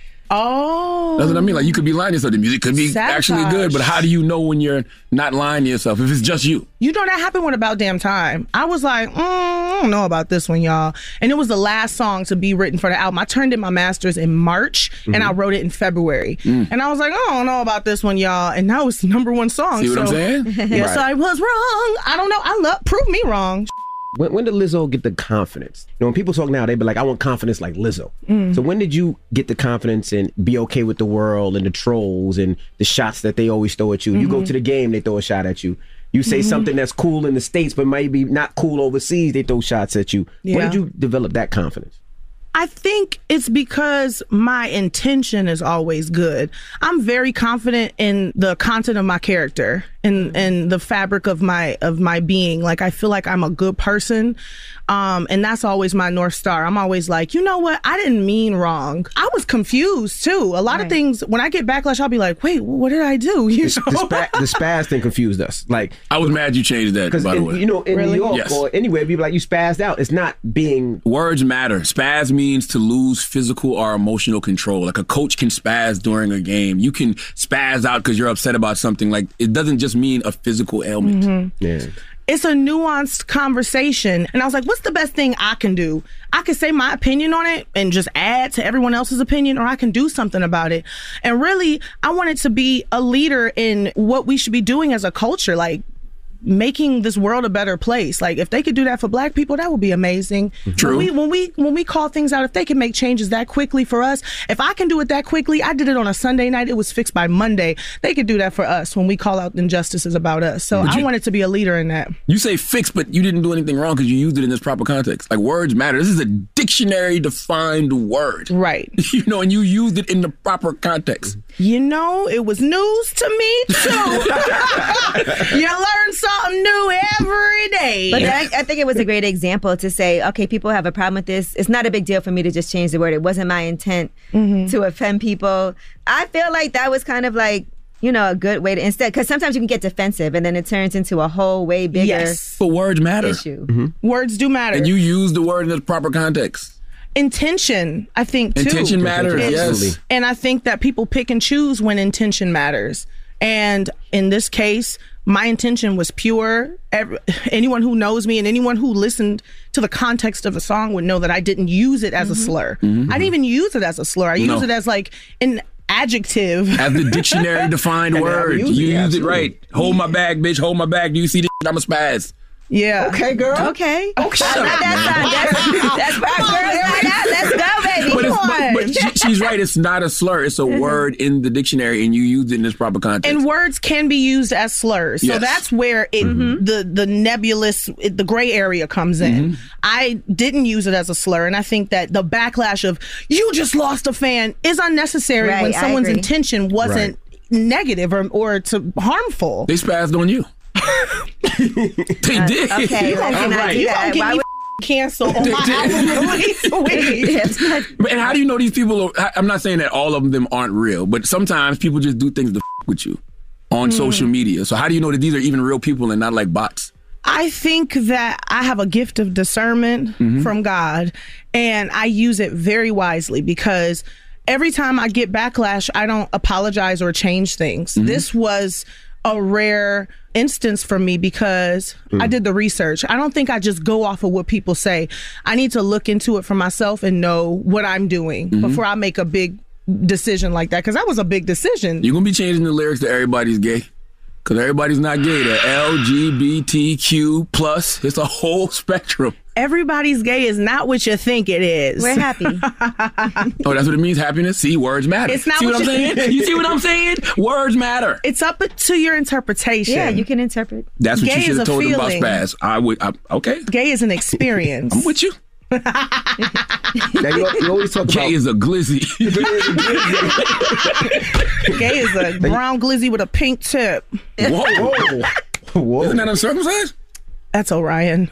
oh. That's what I mean. Like, you could be lying to yourself. The music could be Sabotage. actually good, but how do you know when you're not lying to yourself if it's just you? You know, that happened with About Damn Time. I was like, mm, I don't know about this one, y'all. And it was the last song to be written for the album. I turned in my master's in March, mm-hmm. and I wrote it in February. Mm. And I was like, I don't know about this one, y'all. And that was the number one song. See what so, I'm saying? Yes, Right. I was wrong. I don't know. I love, prove me wrong. When, when did Lizzo get the confidence? You know, when people talk now, they be like, I want confidence like Lizzo. Mm. So when did you get the confidence and be okay with the world and the trolls and the shots that they always throw at you? Mm-hmm. You go to the game, they throw a shot at you. You say mm-hmm. something that's cool in the States, but maybe not cool overseas, they throw shots at you. Yeah. When did you develop that confidence? I think it's because my intention is always good. I'm very confident in the content of my character and and the fabric of my of my being. Like, I feel like I'm a good person. Um, and that's always my North Star. I'm always like, you know what? I didn't mean wrong. I was confused too. A lot right. of things, when I get backlash, I'll be like, wait, what did I do? You the, know? the, spa- the spaz thing confused us. Like, I was mad you changed that, by in, the way. You know, in Really? New York Yes. or anywhere, people like, you spazzed out. It's not being... Words matter. Spaz means to lose physical or emotional control. Like, a coach can spaz during a game. You can spaz out because you're upset about something. Like, it doesn't just mean a physical ailment. Mm-hmm. Yeah. It's a nuanced conversation. And I was like, what's the best thing I can do? I can say my opinion on it and just add to everyone else's opinion, or I can do something about it. And really, I wanted to be a leader in what we should be doing as a culture. Like, making this world a better place. Like, if they could do that for Black people, that would be amazing. True. When we when we when we call things out, if they can make changes that quickly for us, if I can do it that quickly, I did it on a Sunday night. It was fixed by Monday. They could do that for us when we call out injustices about us. So But I you- wanted to be a leader in that. You say fix, but you didn't do anything wrong because you used it in this proper context. Like, words matter. This is a dictionary-defined word. Right. You know, and you used it in the proper context. You know, it was news to me too. You learn something new every day. But I, I think it was a great example to say, okay, people have a problem with this. It's not a big deal for me to just change the word. It wasn't my intent Mm-hmm. to offend people. I feel like that was kind of like, you know, a good way to instead, because sometimes you can get defensive and then it turns into a whole way bigger Yes. But words matter. issue. Words do matter. And you use the word in its proper context. Intention, I think, too. Intention matters, It's- yes. And I think that people pick and choose when intention matters. And in this case, my intention was pure. Every, anyone who knows me and anyone who listened to the context of the song would know that I didn't use it as Mm-hmm. a slur. Mhm. I didn't even use it as a slur. I No. used it as like an adjective. As the dictionary defined And how we word. use You it, used it absolutely. right. Hold my bag, bitch. Hold my bag. Do you see this shit? I'm a spaz. Yeah. Okay, girl. Okay. Okay. I like that song. That's, that's rock girls night out. Let's go, baby. But, it's, Come but, on. but she, she she's right. It's not a slur. It's a word in the dictionary, and you use it in its proper context. And words can be used as slurs. So Yes. that's where it Mm-hmm. the the nebulous, it, the gray area comes in. Mm-hmm. I didn't use it as a slur, and I think that the backlash of you just lost a fan is unnecessary Right, when I someone's agree. intention wasn't negative or or to harmful. They spazzed on you. They Uh, did. okay, let's All not right. do You that. gonna get Why me would- canceled on my album release week. Yes. And how do you know these people are, I- I'm not saying that all of them aren't real, but sometimes people just do things to f- with you on Mm. social media. So how do you know that these are even real people and not like bots? I think that I have a gift of discernment Mhm. from God, and I use it very wisely because every time I get backlash, I don't apologize or change things. Mhm. This was a rare instance for me because Mm. I did the research. I don't think I just go off of what people say. I need to look into it for myself and know what I'm doing Mhm. before I make a big decision like that, because that was a big decision. You're going to be changing the lyrics to everybody's gay. Because everybody's not gay. They're L G B T Q plus. It's a whole spectrum. Everybody's gay is not what you think it is. We're happy. Oh, that's what it means, happiness? See, words matter. It's not see what, what I'm you- saying? You see what I'm saying? Words matter. It's up to your interpretation. Yeah, you can interpret. That's what Gay you should is have a told them about feeling. spaz. I would, I, okay. Gay is an experience. I'm with you. Now, you, you always talk Gay about is a glizzy. Gay is a brown glizzy with a pink tip. Whoa, whoa. Whoa. Isn't that uncircumcised? That's Orion.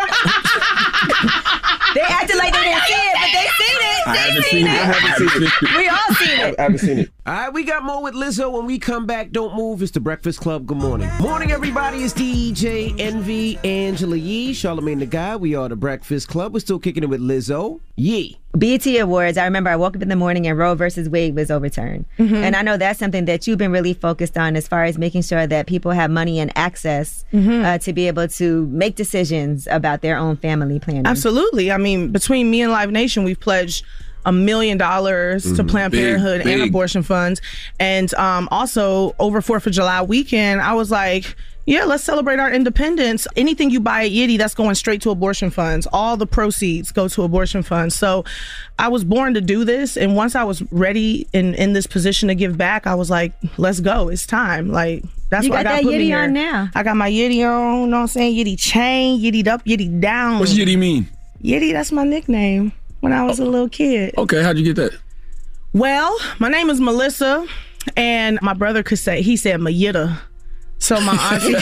They acted like they didn't see it, but they seen it. I They haven't seen seen it. I it. haven't seen it. We all seen I it. haven't seen it. All right, we got more with Lizzo. When we come back, don't move. It's the Breakfast Club. Good morning. Morning, everybody. It's D J Envy, Angela Yee, Charlamagne the Guy. We are the Breakfast Club. We're still kicking it with Lizzo. Yee. B E T Awards. I remember I woke up in the morning and Roe versus Wade was overturned. Mhm. And I know that's something that you've been really focused on as far as making sure that people have money and access Mhm. uh, to be able to make decisions about their own family planning. Absolutely. I mean, between me and Live Nation, we've pledged a million dollars to Mhm. Planned Big, Parenthood and big. abortion funds. And um, also, over fourth of July weekend, I was like, yeah, let's celebrate our independence. Anything you buy at Yiddy, that's going straight to abortion funds. All the proceeds go to abortion funds. So I was born to do this. And once I was ready in, in this position to give back, I was like, let's go. It's time. Like, that's You what I got got that put me Yiddy here. on now. I got my Yiddy on, you know what I'm saying? Yiddy chain, Yiddy up, Yiddy down. What's Yiddy mean? Yiddy, that's my nickname when I was a little kid. Okay, how'd you get that? Well, my name is Melissa, and my brother could say, he said Mayitta. So my auntie,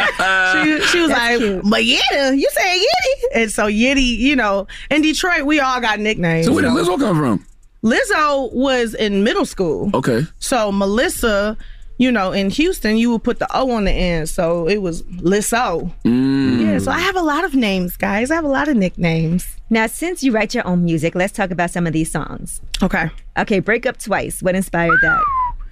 she, she was like, Mayitta, you said Yiddy? And so Yiddy, you know, in Detroit, we all got nicknames. So where did Lizzo come from? Lizzo was in middle school. Okay. So Melissa, you know, in Houston, you would put the O on the end. So it was Lizzo. Mm. Yeah, so I have a lot of names, guys. I have a lot of nicknames. Now, since you write your own music, let's talk about some of these songs. Okay. Okay, Break Up Twice. What inspired that?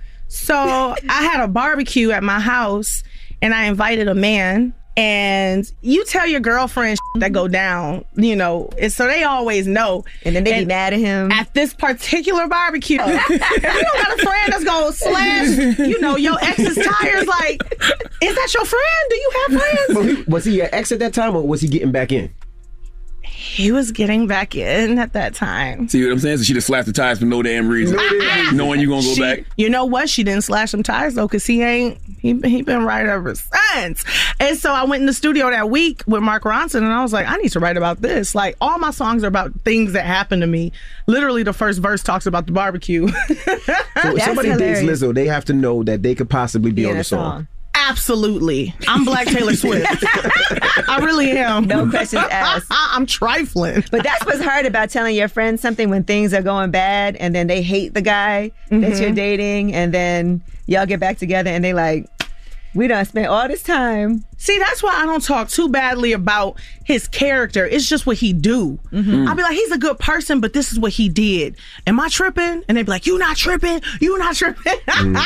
So I had a barbecue at my house and I invited a man, and you tell your girlfriend that go down, you know, and so they always know. And then they be mad at him. At this particular barbecue, if you don't got a friend that's gonna slash, you know, your ex's tires, like, is that your friend? Do you have friends? So he- was he your ex at that time, or was he getting back in? He was getting back in at that time. See what I'm saying? So she just slapped the tires for no damn reason. No damn reason. Knowing you gonna go She- back. You know what? She didn't slash them tires though, because he ain't he he been right ever since. And so I went in the studio that week with Mark Ronson, and I was like, I need to write about this. Like, all my songs are about things that happened to me. Literally, the first verse talks about the barbecue. So if somebody digs Lizzo, they have to know that they could possibly be on the song. Absolutely. I'm Black Taylor Swift. I really am. No questions asked. I'm trifling. But that's what's hard about telling your friends something when things are going bad and then they hate the guy that Mhm. you're dating, and then y'all get back together and they like, we done spent all this time. See, that's why I don't talk too badly about his character. It's just what he do. Mhm. I'll be like, he's a good person, but this is what he did. Am I tripping? And they'd be like, you not tripping? You not tripping?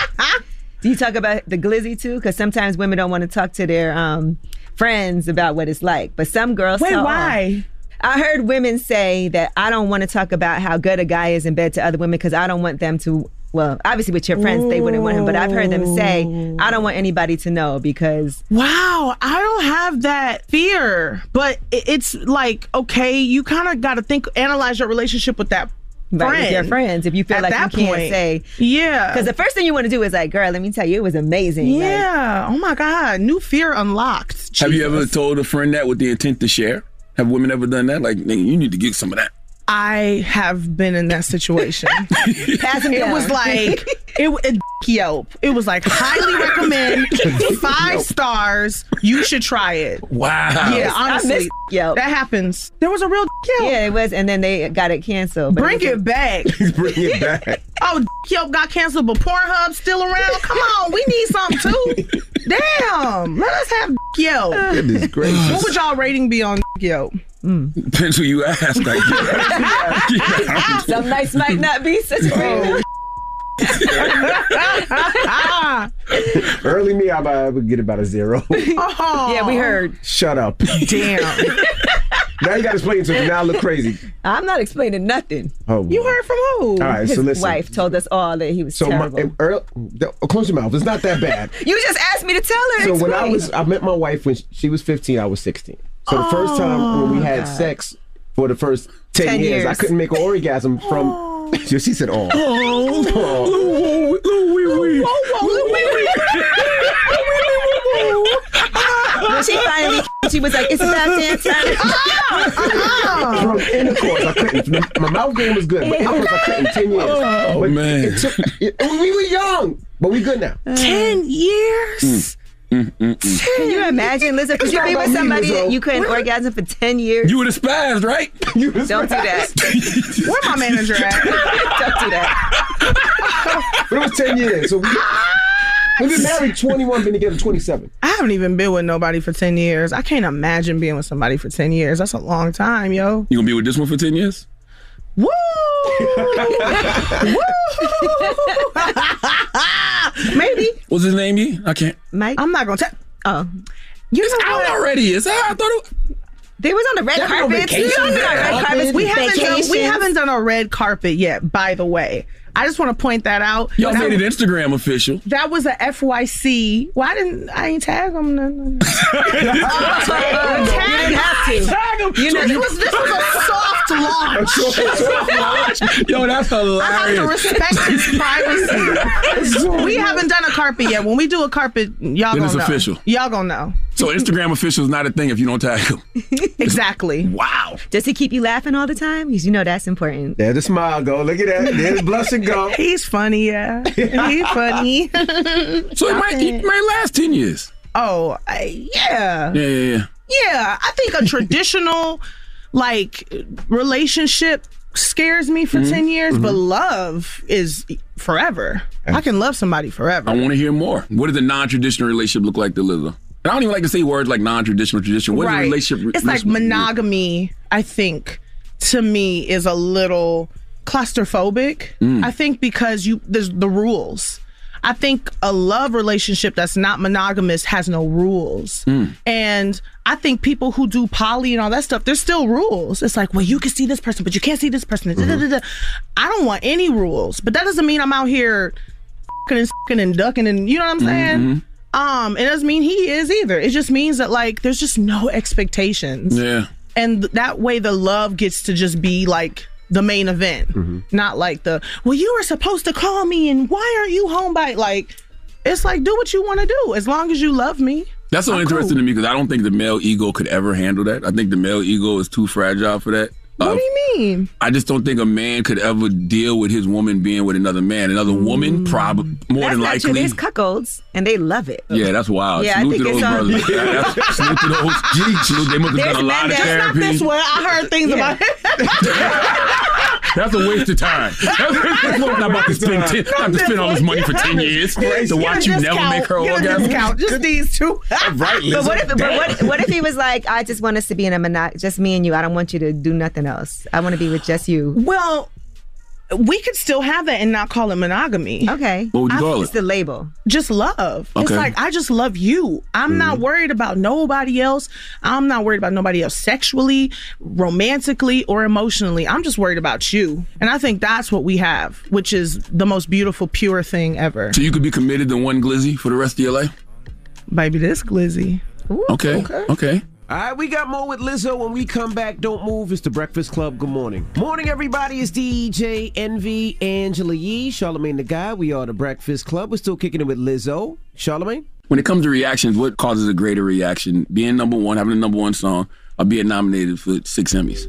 Do you talk about the glizzy too? Because sometimes women don't want to talk to their um, friends about what it's like. But some girls Wait, tell why? I heard women say that I don't want to talk about how good a guy is in bed to other women because I don't want them to, well, obviously with your friends, they wouldn't want him. But I've heard them say, I don't want anybody to know because... Wow, I don't have that fear. But it- it's like, okay, you kind of got to think, analyze your relationship with that Right, with your friends, if you feel At like you that can't point. say. Yeah. Because the first thing you want to do is like, girl, let me tell you, it was amazing. Like, Yeah. oh my God. New fear unlocked. Have you ever Jesus. told a friend that with the intent to share? Have women ever done that? Like, nigga, you need to get some of that. I have been in that situation. Pass him It down. was like it, it Yelp. It was like highly recommend, five stars. You should try it. Wow. Yeah, I honestly, miss Yelp. that happens. There was a real Yelp. Yeah, it was, and then they got it canceled. but Bring was it a- back. Bring it back. Oh, Yelp got canceled, but Pornhub's still around. Come on, we need something too. Damn, let us have Yelp. Goodness gracious. What would y'all rating be on Yelp? Depends who you ask. Like, yeah. Some nights might not be such a great. Early me, I might would get about a zero. Oh, Yeah, we heard. Shut up. Damn. Now you got to explain something. Now I look crazy. I'm not explaining nothing. Oh, You heard from who? all right. His So listen. wife told us all that he was So my terrible. earl, the, oh, close your mouth. It's not that bad. You just asked me to tell her. So when I Explain. was, I met my wife when she was fifteen. I was sixteen. So the first time when we had sex for the first ten, ten years, I years. couldn't make an orgasm from. She said, "Oh, Oh, when she finally, she was like, "It's about damn time." from intercourse, I couldn't. My mouth game was good, but intercourse, I couldn't. Ten years. Oh, but man. It took, it, we were young, but we good now. Ten years. Mm, mm, mm. Can you imagine, Lizzo? Could It's you not be about with me, somebody Lizzo. that you couldn't orgasm for ten years? You would have spazzed, right? You was Don't do that. Where my manager at? Don't do that. But it was ten years. So we, we've been married twenty-one, been together twenty-seven. I haven't even been with nobody for ten years. I can't imagine being with somebody for ten years. That's a long time, yo. You gonna be with this one for ten years? Woo! Woo! Maybe. What's his name? You? I can't. Mike? I'm not gonna tell. Oh. You It's know out what? already. Is that? I thought it. They was on the red Y'all been on carpet. vacation We was on there, red huh? carpet. We haven't done, we vacations. haven't done a red carpet yet, by the way. I just want to point that out. Y'all that, made it Instagram official. that was a F Y C. Well, I didn't I ain't tag them. No, no, no. You didn't have to. Tag him. You know, This was, this was a soft launch. Yo, that's I have to hilarious. respect his privacy. We haven't done a carpet yet. When we do a carpet, y'all Then gonna it's know. official. Y'all gonna know. So Instagram official is not a thing if you don't tag him. Exactly. Wow. Does he keep you laughing all the time? Because you know that's important. There's the smile go. Look at that. There's the blush and go. He's funny, yeah. He's funny. So it might, it might last ten years. Oh, I, yeah. Yeah, yeah, yeah. Yeah, I think a traditional like relationship scares me for Mhm, ten years, but mhm. love is forever. I can love somebody forever. I want to hear more. What does a non-traditional relationship look like to Lizzo? I don't even like to say words like non-traditional, traditional. What right. is a relationship? It's like monogamy, I think, to me is a little claustrophobic. Mm. I think because you there's the rules. I think a love relationship that's not monogamous has no rules. Mm. And I think people who do poly and all that stuff, there's still rules. It's like, well, you can see this person, but you can't see this person. Mm-hmm. Da, da, da, da. I don't want any rules, but that doesn't mean I'm out here f***ing and s***ing and ducking and, you know what I'm saying? Mm-hmm. Um, it doesn't mean he is either. It just means that, like, there's just no expectations. Yeah. And th- that way the love gets to just be, like, the main event. Mm-hmm. Not like the, well, you were supposed to call me and why aren't you home by, like, it's like, do what you want to do as long as you love me. That's so I'm interesting cool. to me because I don't think the male ego could ever handle that. I think the male ego is too fragile for that. What Uh, do you mean? I just don't think a man could ever deal with his woman being with another man. Another woman, probably more That's than not true. likely. There's cuckolds, and they love it. Yeah, that's wild. Yeah, I salute to think those it's all- brothers. That- that's- salute to those. Gee, salute. They must have There's done a lot men of that- It's not therapy. this way. I heard things Yeah. about it. That's a waste of time. That's not about to spend ten, not to spend all this money for ten years to watch you never make her Get a orgasm. discount. Just these two. Right, But what if, but Damn. what, what if he was like, I just want us to be in a monog, just me and you. I don't want you to do nothing else. I want to be with just you. Well, we could still have that and not call it monogamy. Okay. What would you call It's it? the label. Just love. It's Okay. like, I just love you. I'm not worried about nobody else. I'm not worried about nobody else sexually, romantically, or emotionally. I'm just worried about you. And I think that's what we have, which is the most beautiful, pure thing ever. So you could be committed to one glizzy for the rest of your life? Baby, this glizzy. Okay. Okay. All right, we got more with Lizzo. When we come back, don't move. It's the Breakfast Club. Good morning. Morning, everybody. It's D J Envy, Angela Yee, Charlamagne the Guy. We are the Breakfast Club. We're still kicking it with Lizzo. Charlamagne? When it comes to reactions, what causes a greater reaction? Being number one, having a number one song, or being nominated for six Emmys?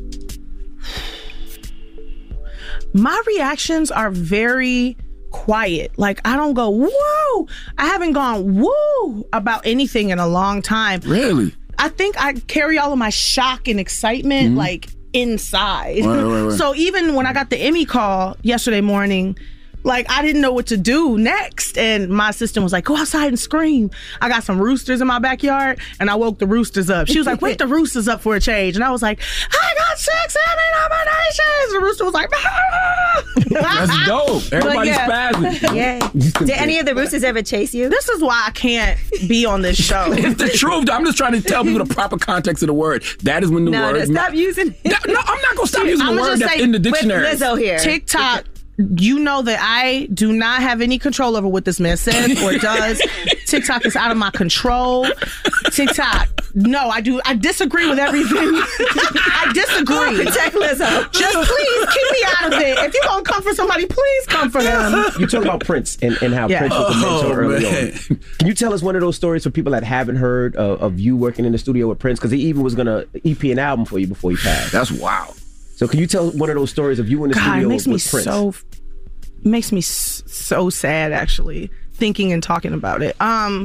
My reactions are very quiet. Like, I don't go, woo! I haven't gone, woo! about anything in a long time. Really? I think I carry all of my shock and excitement, mm-hmm. like, inside. Right, right, right. So even when I got the Emmy call yesterday morning, like, I didn't know what to do next. And my assistant was like, go outside and scream. I got some roosters in my backyard, and I woke the roosters up. She was like, wake the roosters up for a change. And I was like, I got six Emmy nominations. The rooster was like, ah! That's dope. Everybody's yeah. spazzing. Yeah. Did any of the roosters ever chase you? This is why I can't be on this show. It's the truth. I'm just trying to tell people the proper context of the word. That is when the no, word. No, stop using it. No, no, I'm not going to stop using I'm the word that's say, in the dictionary. With Lizzo here. TikTok. You know that I do not have any control over what this man says or does. TikTok is out of my control. TikTok, no, I do. I disagree with everything. I disagree. Protect Lizzo. Just please keep me out of it. If you're going to come for somebody, please come for them. You talk about Prince and, and how Yeah. Prince was a mentor Oh, early man. on. Can you tell us one of those stories for people that haven't heard uh, of you working in the studio with Prince? Because he even was going to E P an album for you before he passed. That's wild. So can you tell one of those stories of you in the God, studio it makes with me Prince? so makes me s- so sad, actually, thinking and talking about it. Um,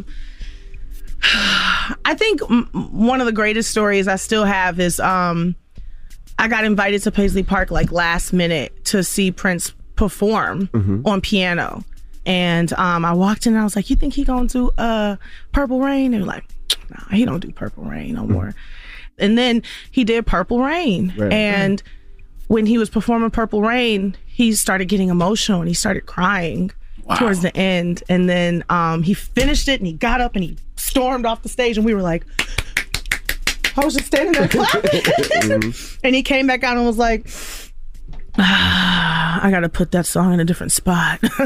I think m- one of the greatest stories I still have is um, I got invited to Paisley Park like last minute to see Prince perform Mm-hmm. on piano. And um, I walked in and I was like, you think he gonna do uh, Purple Rain? They were like, nah, he don't do Purple Rain no more. And then he did Purple Rain. Right. And when he was performing Purple Rain, he started getting emotional and he started crying Wow. towards the end. And then um, he finished it and he got up and he stormed off the stage and we were like, I was just standing there clapping. And he came back out and was like, ah, I got to put that song in a different spot. Because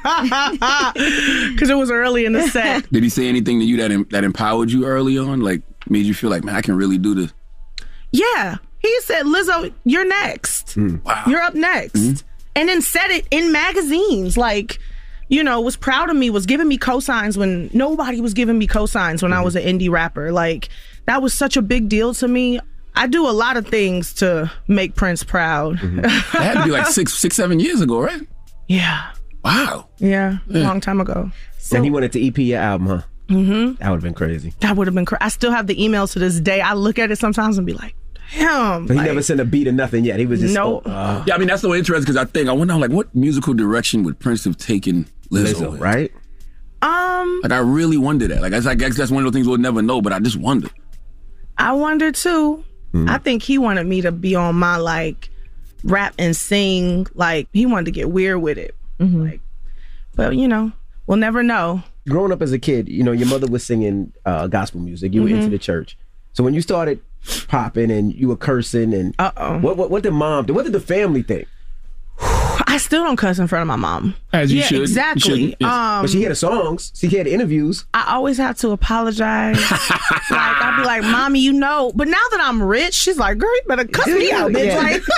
it was early in the set. Did he say anything to you that em- that empowered you early on? Like, made you feel like, man, I can really do this? Yeah. He said, Lizzo, you're next. Wow. You're up next. Mm-hmm. And then said it in magazines. Like, you know, was proud of me, was giving me cosigns when nobody was giving me cosigns when mm-hmm. I was an indie rapper. Like, that was such a big deal to me. I do a lot of things to make Prince proud. Mm-hmm. That had to be like six, six, seven years ago, right? Yeah. Wow. Yeah, Yeah. a long time ago. And he wanted to E P your album, huh? Mm-hmm. That would have been crazy. That would have been crazy. I still have the emails to this day. I look at it sometimes and be like, damn. But he like, never sent a beat or nothing yet. He was just Nope. oh, uh, Yeah, I mean, that's so interesting because I think, I wonder, like, what musical direction would Prince have taken Lizzo, Lizzo, in? right? Um, Like, I really wonder that. Like, I guess that's one of those things we'll never know, but I just wonder. I wonder too. Mm. I think he wanted me to be on my like rap and sing. Like he wanted to get weird with it. Like, but you know, we'll never know. Growing up as a kid, you know, your mother was singing uh, gospel music. You were Mhm. into the church. So when you started popping and you were cursing and Uh-oh. what, what what did mom do? What did the family think? I still don't cuss in front of my mom. As you yeah, should. You exactly. shouldn't, yes. Um, But she had the songs. She had the interviews. I always have to apologize. Like I'll be like, "Mommy, you know." But now that I'm rich, she's like, "Girl, you better cuss me out, bitch." Yeah. Like,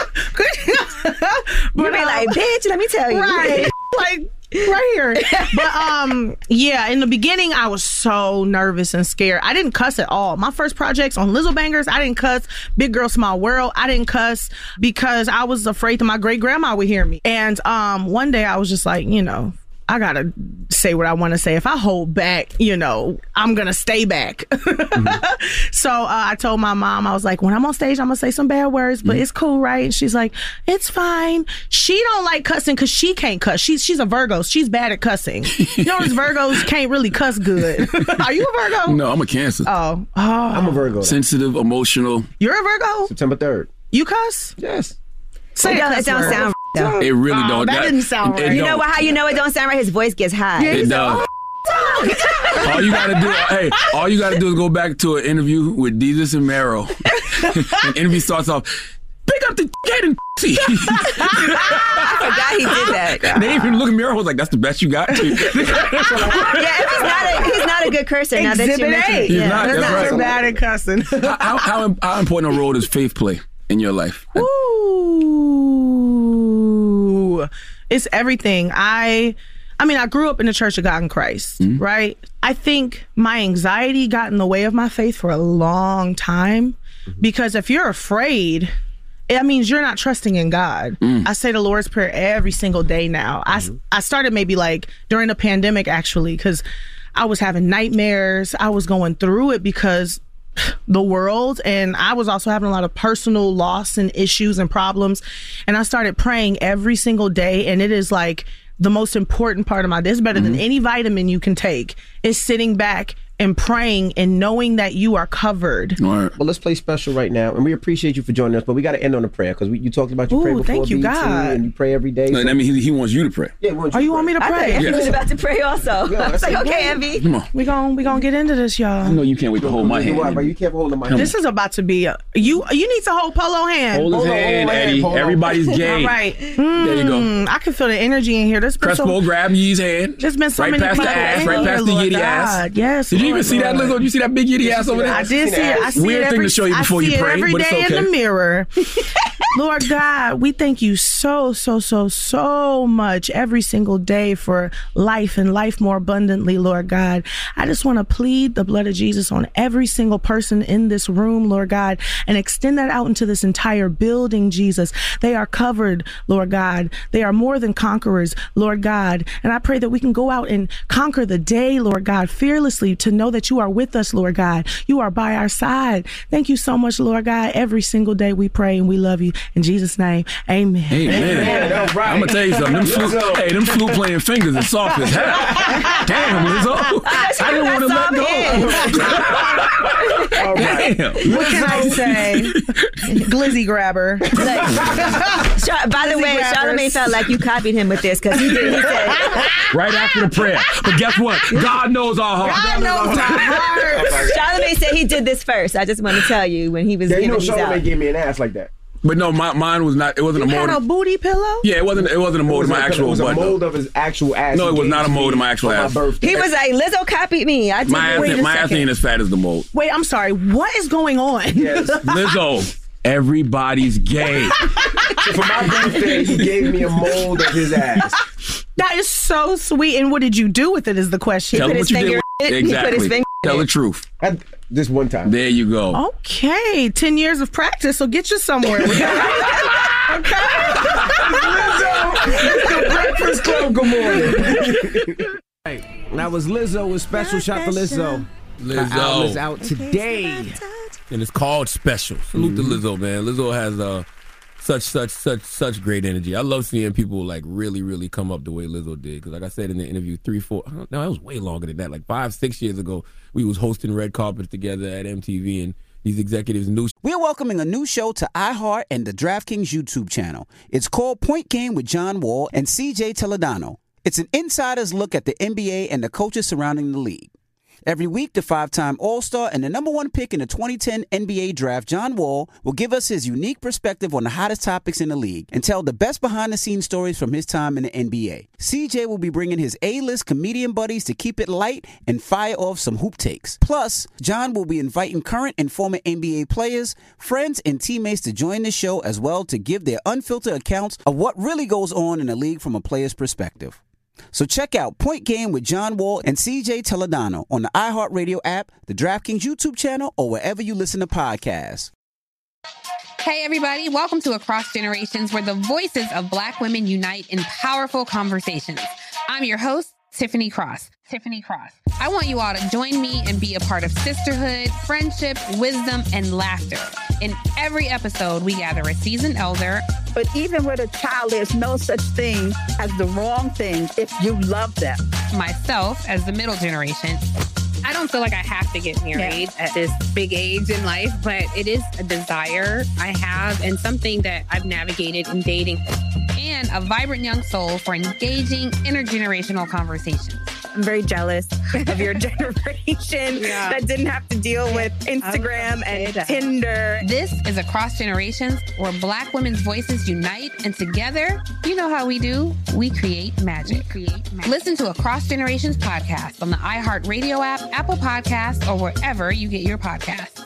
You be like, bitch, let me tell you. right, like right here. But um, yeah. In the beginning, I was so nervous and scared. I didn't cuss at all. My first projects on Lizzo Bangers, I didn't cuss. Big Girl Small World, I didn't cuss because I was afraid that my great grandma would hear me. And um, one day I was just like, you know, I gotta say what I want to say. If I hold back, you know, I'm gonna stay back. Mm-hmm. So uh, I told my mom, I was like, when I'm on stage, I'm gonna say some bad words, but mm-hmm. it's cool, right? And she's like, it's fine. She don't like cussing because she can't cuss. She's she's a Virgo. She's bad at cussing. You know, those Virgos can't really cuss good. Are you a Virgo? No, I'm a Cancer. Oh, oh. I'm a Virgo. Sensitive, emotional. You're a Virgo? September third. You cuss? Yes. Say it, a don't, cuss it don't word. sound though. It really Oh, don't. that didn't sound it right. You don't. know what? How you know it don't sound right? His voice gets high. Yeah, It does. All you gotta do, hey, all you gotta do is go back to an interview with Jesus and Mero. And interview starts off, pick up the head and See. I forgot he did that. They didn't even look at me. I was like, "That's the best you got." Yeah, if he's not a, he's not a good cursor. Now that you Exhibit mention A. it, yeah, not, that's that's not- right. You're bad at cussing. how, how how important a role does faith play in your life? Ooh, it's everything. I, I mean, I grew up in the Church of God in Christ, Mm-hmm. right? I think my anxiety got in the way of my faith for a long time, because if you're afraid, that means you're not trusting in God. I say the Lord's Prayer every single day now. I, I started maybe like during the pandemic, actually, because I was having nightmares. I was going through it because the world, and I was also having a lot of personal loss and issues and problems. And I started praying every single day, and it is like the most important part of my day. It's better than any vitamin you can take, is sitting back and praying and knowing that you are covered. Well, let's play special right now, and we appreciate you for joining us. But we got to end on a prayer because you talked about your Ooh, prayer before. thank you, B T, God. and you pray every day. No, so- I mean, he, he wants you to pray. Yeah, we want Oh, you want me to I pray? thought he was Yes. about to pray also. Yeah, I was that's like, it. okay, Envy. Come on. We gon' we gonna get into this, y'all. I know you can't wait to hold my You are, hand. but you kept holding my hand. This is about to be a, you. You need to hold Polo hand. Hold his Hold on, hand, hold on, Eddie. hold on. Everybody's gay. All right. There you go. Mm, I can feel the energy in here. There's been Crespo, so, grab Yee's hand. there's been so right many past the people ass, in right here, past the Lord yitty God. ass. Yes. Did you even Lord see that, God. Lizzo? Did you see that big yitty ass over there? I did see it. I see Weird it thing every, to show you I before see you it pray, every but it's day okay. in the mirror. Lord God, we thank you so, so, so, so much every single day for life and life more abundantly, Lord God. I just want to plead the blood of Jesus on every single person in this room, Lord God, and extend that out into this entire building, Jesus. They are covered, Lord God. They are more than conquerors, Lord God. And I pray that we can go out and conquer the day, Lord God, fearlessly, to know that you are with us, Lord God. You are by our side. Thank you so much, Lord God. Every single day we pray and we love you. In Jesus' name, amen. Amen. Amen. All right. I'm gonna tell you something. Them flute, Lizzo. hey, them flute playing fingers is soft as hell. Damn, Lizzo. I didn't want to let go. All right. Damn. What can I say? Glizzy grabber. Like, Char- by the way, grabbers. Charlamagne felt like you copied him with this because he did. He said, Right after the prayer. But guess what? God knows our heart. God knows my heart. Charlamagne said he did this first. I just want to tell you when he was Yeah, you giving know, these Charlamagne out. gave me an ass like that. But no, my, mine was not. It wasn't You a had mold. a booty pillow? Yeah, it wasn't. It wasn't a It mold was, of my a, actual it was a butt. mold of his actual ass. No, he it was gave not a to mold me of my actual for ass. My birthday. He was like, Lizzo copied me. I did My wait ass, a my ass second. ain't as fat as the mold. Wait, I'm sorry. What is going on? Yes. Lizzo, everybody's gay. So for my birthday, he gave me a mold of his ass. That is so sweet. And what did you do with it is the question. Tell put him his what you did. finger With, in it. He put his exactly. finger in Tell it. the truth. I, this one time. There you go. Okay, ten years of practice will get you somewhere. With that. Okay. It's the Breakfast Club. Good morning. Hey, that was Lizzo with special shot for Lizzo. Her album is Lizzo. out today. And it's called Special. Salute to Lizzo, man. Lizzo has uh, such, such, such, such great energy. I love seeing people like really, really come up the way Lizzo did. Because like I said in the interview, three, four, no, it was way longer than that. Like five, six years ago, we was hosting red carpets together at M T V, and these executives knew. We're welcoming a new show to iHeart and the DraftKings YouTube channel. It's called Point Game with John Wall and C J Toledano. It's an insider's look at the N B A and the coaches surrounding the league. Every week, the five-time All-Star and the number one pick in the twenty ten N B A Draft, John Wall, will give us his unique perspective on the hottest topics in the league and tell the best behind-the-scenes stories from his time in the N B A. C J will be bringing his A-list comedian buddies to keep it light and fire off some hoop takes. Plus, John will be inviting current and former N B A players, friends, and teammates to join the show as well to give their unfiltered accounts of what really goes on in the league from a player's perspective. So check out Point Game with John Wall and C J Toledano on the iHeartRadio app, the DraftKings YouTube channel, or wherever you listen to podcasts. Hey, everybody. Welcome to Across Generations, where the voices of Black women unite in powerful conversations. I'm your host, Tiffany Cross. Tiffany Cross. I want you all to join me and be a part of sisterhood, friendship, wisdom, and laughter. In every episode, we gather a seasoned elder. But even with a child, there's no such thing as the wrong thing if you love them. Myself, as the middle generation. I don't feel like I have to get married Yeah. at this big age in life, but it is a desire I have and something that I've navigated in dating. And a vibrant young soul for engaging intergenerational conversations. I'm very jealous of your generation yeah. that didn't have to deal with Instagram and that. Tinder. This is Across Generations, where Black women's voices unite, and together, you know how we do, we create magic. We create magic. Listen to Across Generations podcast on the iHeartRadio app, Apple Podcasts, or wherever you get your podcasts.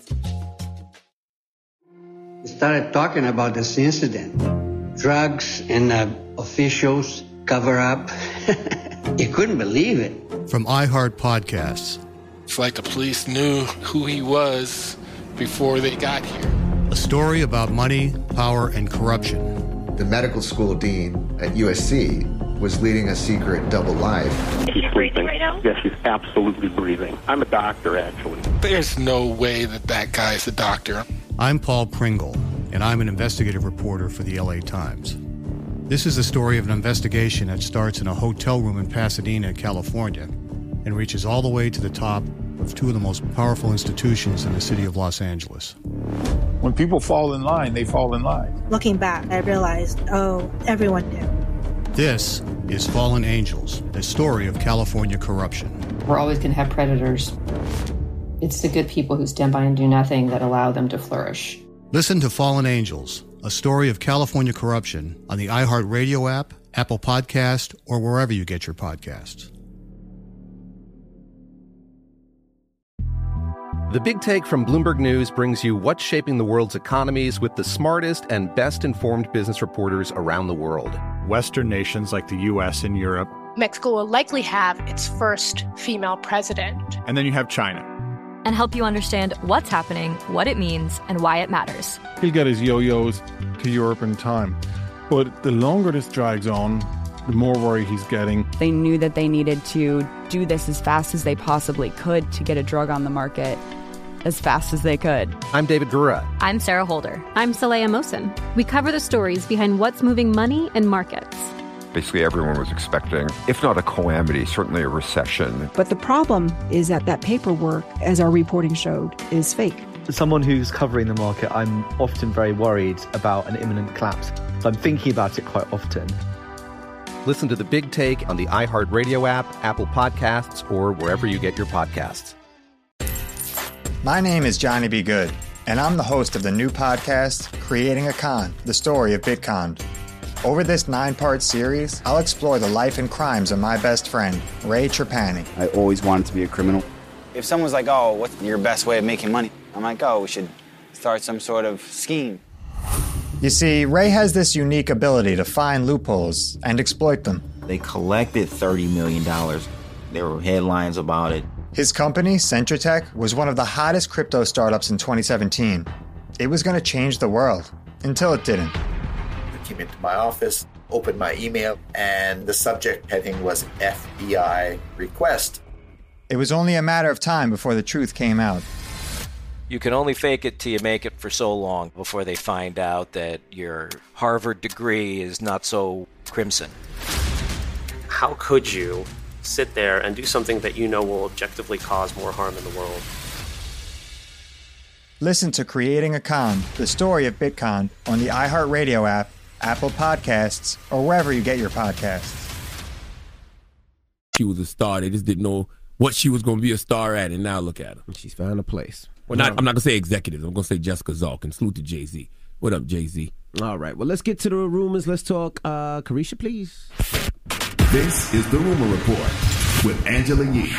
We started talking about this incident. Drugs and uh, officials cover up. You couldn't believe it. From iHeart Podcasts. It's like the police knew who he was before they got here. A story about money, power, and corruption. The medical school dean at U S C was leading a secret double life. He's breathing right now? Yes, he's absolutely breathing. I'm a doctor, actually. There's no way that that guy's a doctor. I'm Paul Pringle, and I'm an investigative reporter for the L A Times. This is the story of an investigation that starts in a hotel room in Pasadena, California, and reaches all the way to the top of two of the most powerful institutions in the city of Los Angeles. When people fall in line, they fall in line. Looking back, I realized, oh, everyone knew. This is Fallen Angels, the story of California corruption. We're always going to have predators. It's the good people who stand by and do nothing that allow them to flourish. Listen to Fallen Angels, a story of California corruption on the iHeartRadio app, Apple Podcast, or wherever you get your podcasts. The Big Take from Bloomberg News brings you what's shaping the world's economies with the smartest and best-informed business reporters around the world. Western nations like the U S and Europe. Mexico will likely have its first female president. And then you have China. And help you understand what's happening, what it means, and why it matters. He'll get his yo-yos to Europe in time. But the longer this drags on, the more worry he's getting. They knew that they needed to do this as fast as they possibly could to get a drug on the market as fast as they could. I'm David Gura. I'm Sarah Holder. I'm Saleha Mohsen. We cover the stories behind what's moving money and markets. Basically, everyone was expecting, if not a calamity, certainly a recession. But the problem is that that paperwork, as our reporting showed, is fake. As someone who's covering the market, I'm often very worried about an imminent collapse. So I'm thinking about it quite often. Listen to The Big Take on the iHeartRadio app, Apple Podcasts, or wherever you get your podcasts. My name is Johnny B. Good, and I'm the host of the new podcast, Creating a Con, the story of Bitcoin. Over this nine-part series, I'll explore the life and crimes of my best friend, Ray Trapani. I always wanted to be a criminal. If someone's like, oh, what's your best way of making money? I'm like, oh, we should start some sort of scheme. You see, Ray has this unique ability to find loopholes and exploit them. They collected thirty million dollars. There were headlines about it. His company, Centratech, was one of the hottest crypto startups in twenty seventeen. It was going to change the world, until it didn't. Came into my office, opened my email, and the subject heading was F B I request. It was only a matter of time before the truth came out. You can only fake it till you make it for so long before they find out that your Harvard degree is not so crimson. How could you sit there and do something that you know will objectively cause more harm in the world? Listen to Creating a Con, the story of Bitcoin, on the iHeartRadio app, Apple Podcasts, or wherever you get your podcasts. She was a star. They just didn't know what she was going to be a star at, and now look at her. She's found a place. Well, not, I'm not going to say executives. I'm going to say Jessica Zalk, and salute to Jay-Z. What up, Jay-Z? All right. Well, let's get to the rumors. Let's talk. Uh, Carisha, please. This is the Rumor Report with Angela Yee.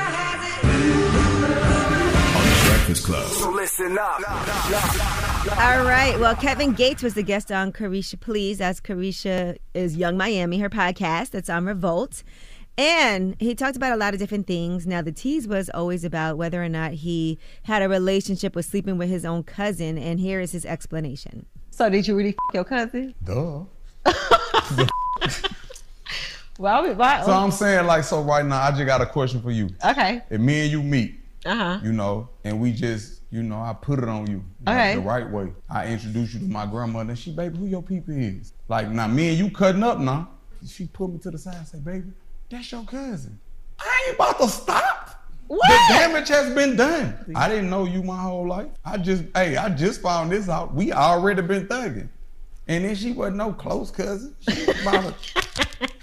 Club. So listen up. All right. Well, Kevin Gates was the guest on Carisha Please, as Carisha is Young Miami, her podcast that's on Revolt. And he talked about a lot of different things. Now, the tease was always about whether or not he had a relationship with sleeping with his own cousin. And here is his explanation. So did you really f- your cousin? Duh. Well, why? So I'm saying, like, so right now, I just got a question for you. Okay. If me and you meet, Uh-huh. you know, and we just, you know, I put it on you like, Okay. the right way. I introduce you to my grandmother, and she, baby, who your people is? Like, now, me and you cutting up now. She put me to the side and say, baby, that's your cousin. I ain't about to stop. What? The damage has been done. I didn't know you my whole life. I just, hey, I just found this out. We already been thugging. And then she wasn't no close cousin. She was about a,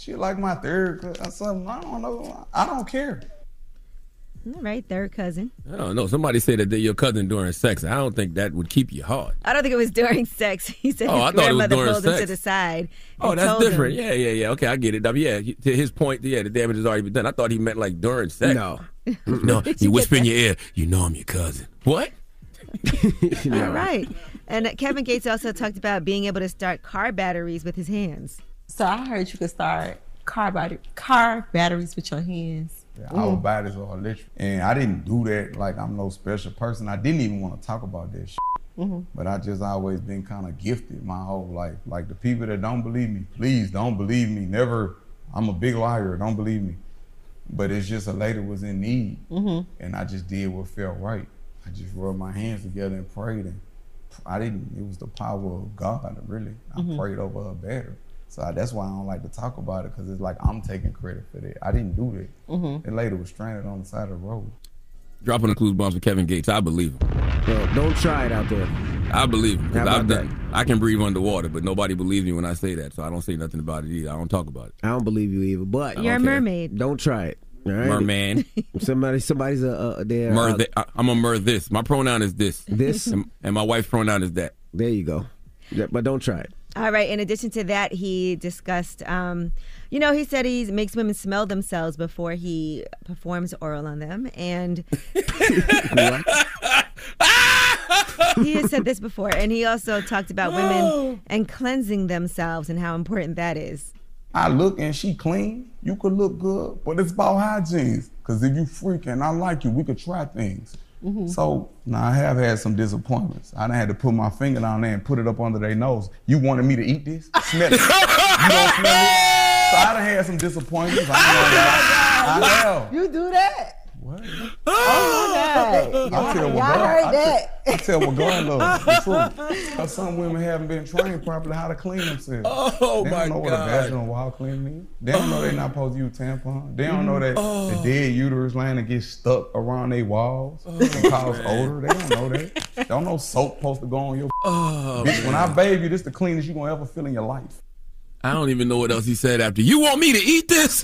She like my third cousin or something. I don't know. I don't care. All right, third cousin. I don't know. Somebody said that they're your cousin during sex. I don't think that would keep you hard. I don't think it was during sex. He said Oh, I his thought it was grandmother during pulled him to sex. the side. Oh, and that's told him- different. Yeah, yeah, yeah. Okay, I get it. I mean, yeah, he- to his point, yeah, the damage has already been done. I thought he meant like during sex. No. No, you whisper in your ear, you know I'm your cousin. What? All right. And uh, Kevin Gates also talked about being able to start car batteries with his hands. So I heard you could start car battery, car batteries with your hands. Yeah, our bodies are electric. And I didn't do that like I'm no special person. I didn't even want to talk about that shit. Mm-hmm. But I just always been kind of gifted my whole life. Like the people that don't believe me, please don't believe me. Never, I'm a big liar, don't believe me. But it's just a lady was in need. Mm-hmm. And I just did what felt right. I just rubbed my hands together and prayed. And I didn't, it was the power of God, really. I Mhm. prayed over her battery. So I, that's why I don't like to talk about it, because it's like I'm taking credit for that. I didn't do that. Mhm. That lady was stranded on the side of the road. Dropping the clues bombs for Kevin Gates. I believe him. Well, don't try it out there. I believe him. 'cause How about I've done. I can breathe underwater, but nobody believes me when I say that, so I don't say nothing about it either. I don't talk about it. I don't believe you either, but You're a mermaid. Don't try it. All right? Merman. Somebody, somebody's a, a there. Mer uh, thi- I, I'm a mer this. My pronoun is this. This? And, and my wife's pronoun is that. There you go. Yeah, but don't try it. All right. In addition to that, he discussed, um, you know, he said he makes women smell themselves before he performs oral on them. And he has said this before. And he also talked about women and cleansing themselves and how important that is. I look and she clean, you could look good, but it's about hygiene. Because if you freak and I like you, we could try things. Mm-hmm. So now I have had some disappointments. I done had to put my finger down there and put it up under their nose. You wanted me to eat this? Smell it. You don't smell it? So I done had some disappointments. I, I know. You do that? What? Oh my God. I tell what Y'all God, heard I that. Tell, I tell what God loves, the truth. Because some women haven't been trained properly how to clean themselves. Oh, they my don't know what God. a vaginal wall cleaning is. They don't know they're not supposed to use tampon. They don't know that Oh. the dead uterus line and get stuck around their walls Oh, and cause man. odor. They don't know that. They don't know soap supposed to go on your Oh, bitch. When man. I bathe you, this the cleanest you gonna ever feel in your life. I don't even know what else he said after. You want me to eat this?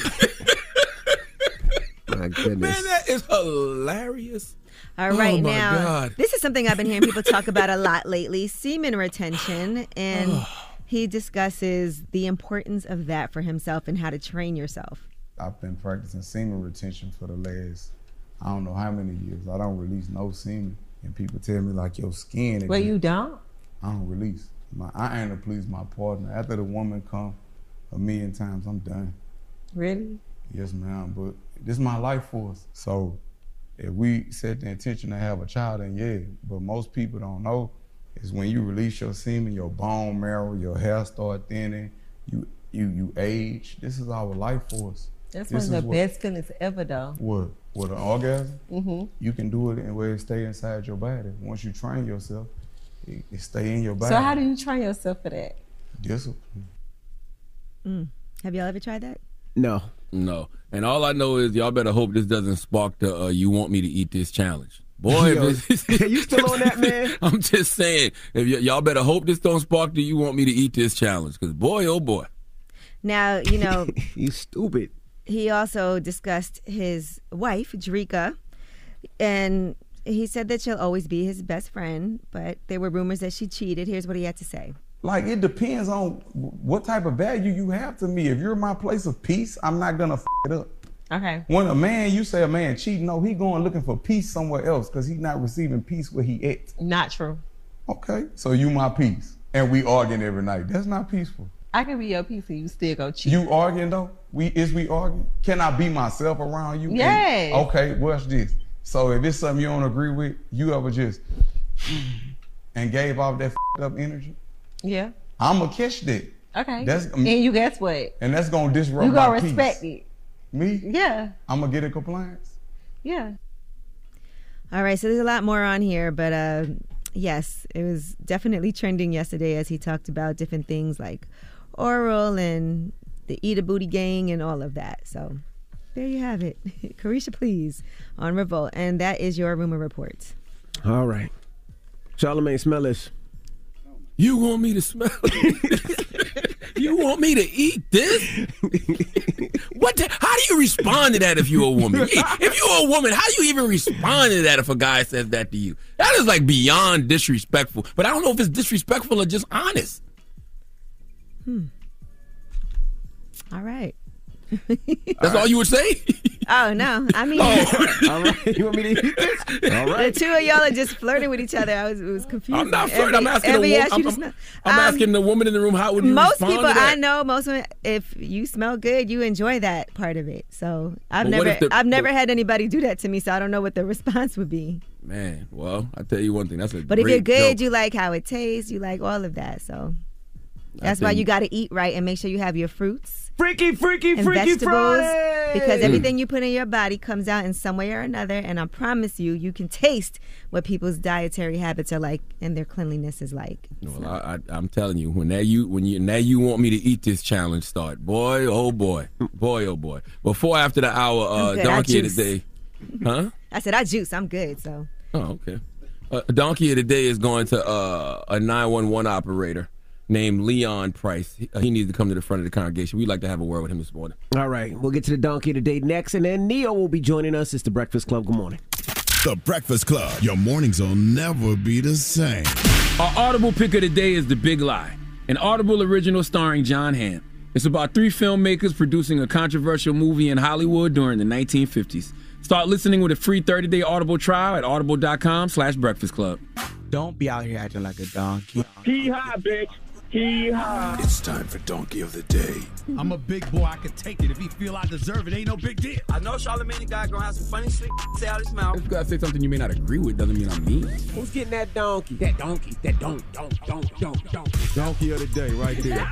My goodness. Man, that is hilarious. All right, Oh, my now, God. this is something I've been hearing people talk about a lot lately, semen retention. And he discusses the importance of that for himself and how to train yourself. I've been practicing semen retention for the last, I don't know how many years. I don't release no semen. And people tell me like your skin. Well, you don't? I don't release. My, I aim to please my partner. After the woman come a million times, I'm done. Really? Yes, ma'am. But this is my life force. So if we set the intention to have a child, then yeah. But most people don't know is when you release your semen, your bone marrow, your hair start thinning, you you you age. This is our life force. That's This one of is the what- best feelings ever, though. What? What, an orgasm? Mm-hmm. You can do it in where it stay inside your body. Once you train yourself, it, it stay in your body. So how do you train yourself for that? Discipline. Mm. Have y'all ever tried that? No. No. And all I know is y'all better hope this doesn't spark the uh, you want me to eat this challenge. Boy, Yo, if this, you still on that, man? I'm just saying, if y- y'all better hope this don't spark the you want me to eat this challenge. Because boy, oh boy. Now, you know, You stupid. he also discussed his wife, Drika, and he said that she'll always be his best friend, but there were rumors that she cheated. Here's what he had to say. Like, it depends on what type of value you have to me. If you're my place of peace, I'm not gonna f it up. Okay. When a man, you say a man cheating, no, he going looking for peace somewhere else because he's not receiving peace where he at. Not true. Okay, so you my peace, and we arguing every night. That's not peaceful. I can be your piece and you still go cheat. You arguing though? We is we arguing? Can I be myself around you? Yes. And- okay, watch this. So if it's something you don't agree with, you ever just and gave off that f***ed up energy? Yeah. I'ma catch that. Okay. That's and you guess what? and that's gonna disrupt You my gonna peace. respect it. Me? Yeah. I'm gonna get in compliance. Yeah. All right, so there's a lot more on here, but uh, yes, it was definitely trending yesterday as he talked about different things like oral and the Eat a Booty Gang and all of that. So there you have it. Carisha, please, on Revolt. And that is your rumor report. All right. Charlamagne, smell this. You want me to smell it? You want me to eat this? What? The, how do you respond to that if you're a woman? If you're a woman, how do you even respond to that if a guy says that to you? That is like beyond disrespectful. But I don't know if it's disrespectful or just honest. Hmm. All right. That's all you would say? Oh, no. I mean, oh, all right. You want me to eat this? All right. The two of y'all are just flirting with each other. I was, it was confused. I'm not flirting. I'm asking, Every, a wo- I'm, I'm, I'm um, asking the woman in the room, how would you most respond people to that? I know, most women, if you smell good, you enjoy that part of it. So I've But what never if the- I've never but- had anybody do that to me, so I don't know what the response would be. Man, well, I'll tell you one thing. That's a But if great you're good, joke. you like how it tastes, you like all of that. So I that's why think- you got to eat right and make sure you have your fruits. Freaky, freaky, and freaky vegetables, Friday! because everything you put in your body comes out in some way or another, and I promise you, you can taste what people's dietary habits are like and their cleanliness is like. Well, I, I, I'm telling you, when that you when you now you want me to eat this challenge start, boy, oh boy, boy, oh boy. Before after the hour, I'm uh, good. I donkey of juice. the day, huh? I said I juice. I'm good. So Oh, okay. Uh, donkey of the day is going to uh, a nine one one operator named Leon Price. He, uh, he needs to come to the front of the congregation. We'd like to have a word with him this morning. All right, we'll get to the donkey of the day next, and then Neo will be joining us. It's the Breakfast Club. Good morning. The Breakfast Club. Your mornings will never be the same. Our Audible pick of the day is The Big Lie, an Audible original starring John Hamm. It's about three filmmakers producing a controversial movie in Hollywood during the nineteen fifties. Start listening with a free thirty-day Audible trial at audible.com slash breakfast club. Don't be out here acting like a donkey. Hee-haw, bitch. Hee-haw. It's time for Donkey of the Day. I'm a big boy. I can take it. If he feel I deserve it, ain't no big deal. I know Charlamagne guy gonna have some funny shit say out his mouth. If you gotta say something you may not agree with, doesn't mean I'm mean. Who's getting that donkey? That donkey. That don't, don't, don't, don't, don't. Donkey of the day right there.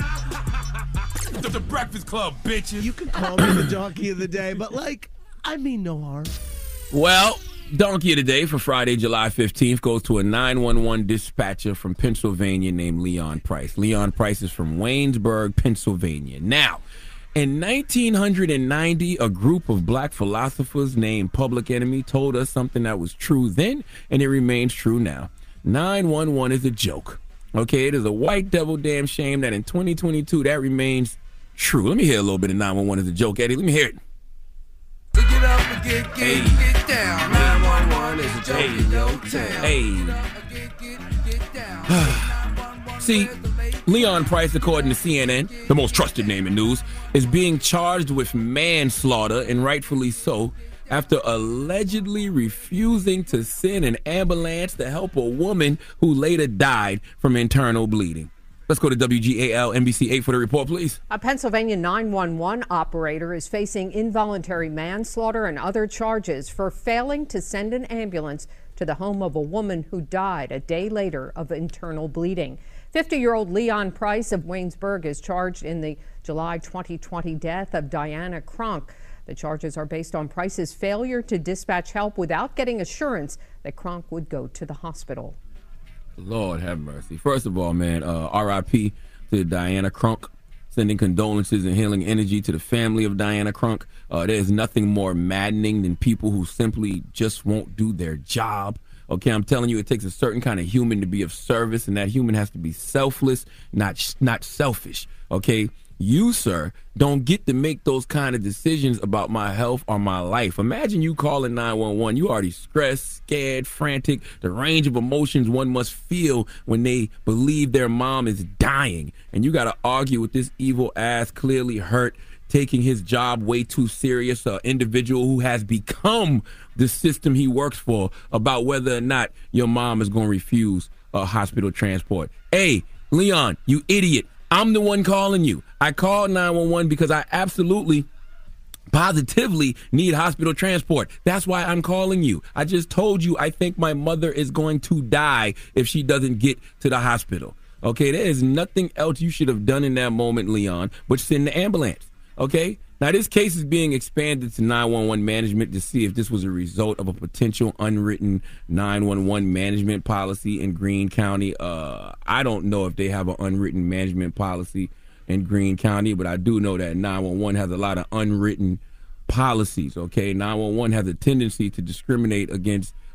the, the Breakfast Club, bitches. You can call me the donkey of the day, but like, I mean no harm. Well, donkey of the day for Friday, July fifteenth goes to a nine one one dispatcher from Pennsylvania named Leon Price. Leon Price is from Waynesburg, Pennsylvania. Now, in nineteen ninety, a group of black philosophers named Public Enemy told us something that was true then, and it remains true now. nine one one is a joke. Okay, it is a white devil damn shame that in twenty twenty-two that remains true. Let me hear a little bit of nine one one is a joke, Eddie. Let me hear it. Get up and get, get, hey. get down. nine one one is a joke Hey. in your town. Hey. See, Leon Price, according to C N N, the most trusted name in news, is being charged with manslaughter, and rightfully so, after allegedly refusing to send an ambulance to help a woman who later died from internal bleeding. Let's go to W G A L N B C eight for the report, please. A Pennsylvania nine one one operator is facing involuntary manslaughter and other charges for failing to send an ambulance to the home of a woman who died a day later of internal bleeding. fifty-year-old Leon Price of Waynesburg is charged in the July twenty twenty death of Diana Cronk. The charges are based on Price's failure to dispatch help without getting assurance that Cronk would go to the hospital. Lord have mercy. First of all, man, uh, R I P to Diana Cronk. Sending condolences and healing energy to the family of Diana Cronk. Uh, there's nothing more maddening than people who simply just won't do their job. Okay, I'm telling you, it takes a certain kind of human to be of service, and that human has to be selfless, not not selfish. Okay, you, sir, don't get to make those kind of decisions about my health or my life. Imagine you calling nine one one. You already stressed, scared, frantic, the range of emotions one must feel when they believe their mom is dying. And you got to argue with this evil ass, clearly hurt, taking his job way too serious, uh, individual who has become the system he works for, about whether or not your mom is going to refuse uh, hospital transport. Hey, Leon, you idiot. I'm the one calling you. I called nine one one because I absolutely, positively need hospital transport. That's why I'm calling you. I just told you I think my mother is going to die if she doesn't get to the hospital. Okay, there is nothing else you should have done in that moment, Leon, but send the ambulance. Okay? Now, this case is being expanded to nine one one management to see if this was a result of a potential unwritten nine one one management policy in Greene County. Uh, I don't know if they have an unwritten management policy in Greene County, but I do know that nine one one has a lot of unwritten policies, okay? nine one one has a tendency to discriminate against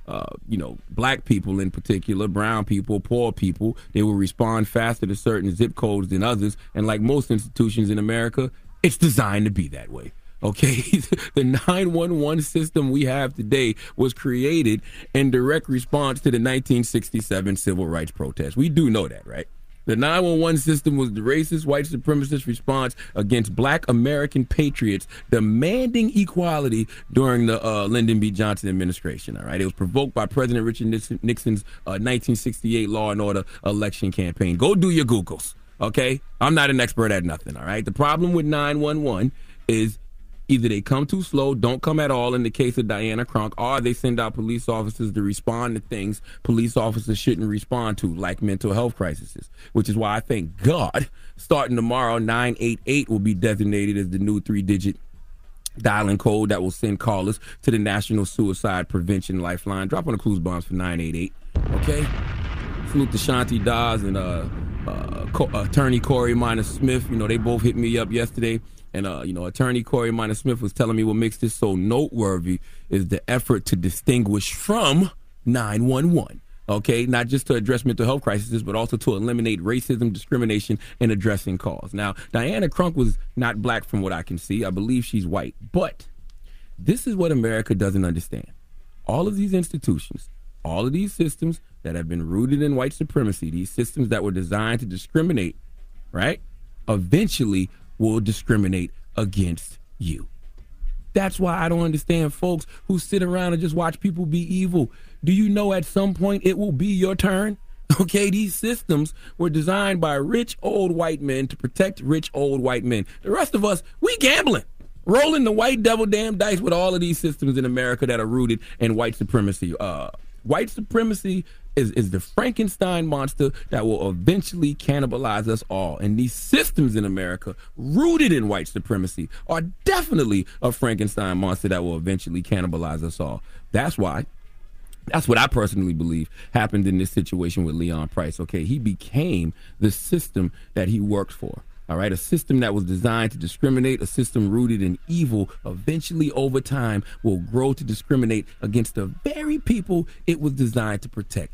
uh, you know, black people in particular, brown people, poor people. They will respond faster to certain zip codes than others. And like most institutions in America, it's designed to be that way. Okay, the nine one one system we have today was created in direct response to the nineteen sixty-seven civil rights protest. We do know that, right? The nine one one system was the racist, white supremacist response against black American patriots demanding equality during the uh, Lyndon B. Johnson administration. All right, it was provoked by President Richard Nixon's uh, nineteen sixty-eight Law and Order election campaign. Go do your Googles, okay? I'm not an expert at nothing, all right? The problem with nine one one is either they come too slow, don't come at all in the case of Diana Crunk, or they send out police officers to respond to things police officers shouldn't respond to, like mental health crises, which is why I thank God, starting tomorrow, nine eight eight will be designated as the new three-digit dialing code that will send callers to the National Suicide Prevention Lifeline. Drop on the clues bombs for nine eight eight, okay? Salute to Shanti Dawes and uh, uh, Co- attorney Corey Minor Smith. You know, they both hit me up yesterday. And, uh, you know, attorney Corey Minor Smith was telling me what makes this so noteworthy is the effort to distinguish from nine one one, okay? Not just to address mental health crises, but also to eliminate racism, discrimination, and addressing cause. Now, Diana Crunk was not black from what I can see. I believe she's white. But this is what America doesn't understand. All of these institutions, all of these systems that have been rooted in white supremacy, these systems that were designed to discriminate, right, eventually will discriminate against you. That's why I don't understand folks who sit around and just watch people be evil. Do you know at some point it will be your turn? Okay, these systems were designed by rich old white men to protect rich old white men. The rest of us, we gambling, rolling the white devil damn dice with all of these systems in America that are rooted in white supremacy. Uh, white supremacy Is, is the Frankenstein monster that will eventually cannibalize us all. And these systems in America, rooted in white supremacy, are definitely a Frankenstein monster that will eventually cannibalize us all. That's why, that's what I personally believe happened in this situation with Leon Price, okay? He became the system that he worked for. All right, a system that was designed to discriminate, a system rooted in evil, eventually over time will grow to discriminate against the very people it was designed to protect.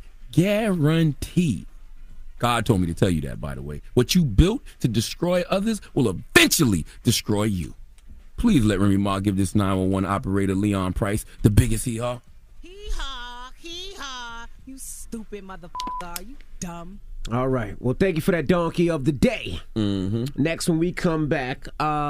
Guaranteed. God told me to tell you that, by the way. What you built to destroy others will eventually destroy you. Please let Remy Ma give this nine one one operator Leon Price the biggest hee-haw. Hee-haw, hee-haw, you stupid motherfucker, you dumb. All right. Well, thank you for that donkey of the day. Mm-hmm. Next, when we come back,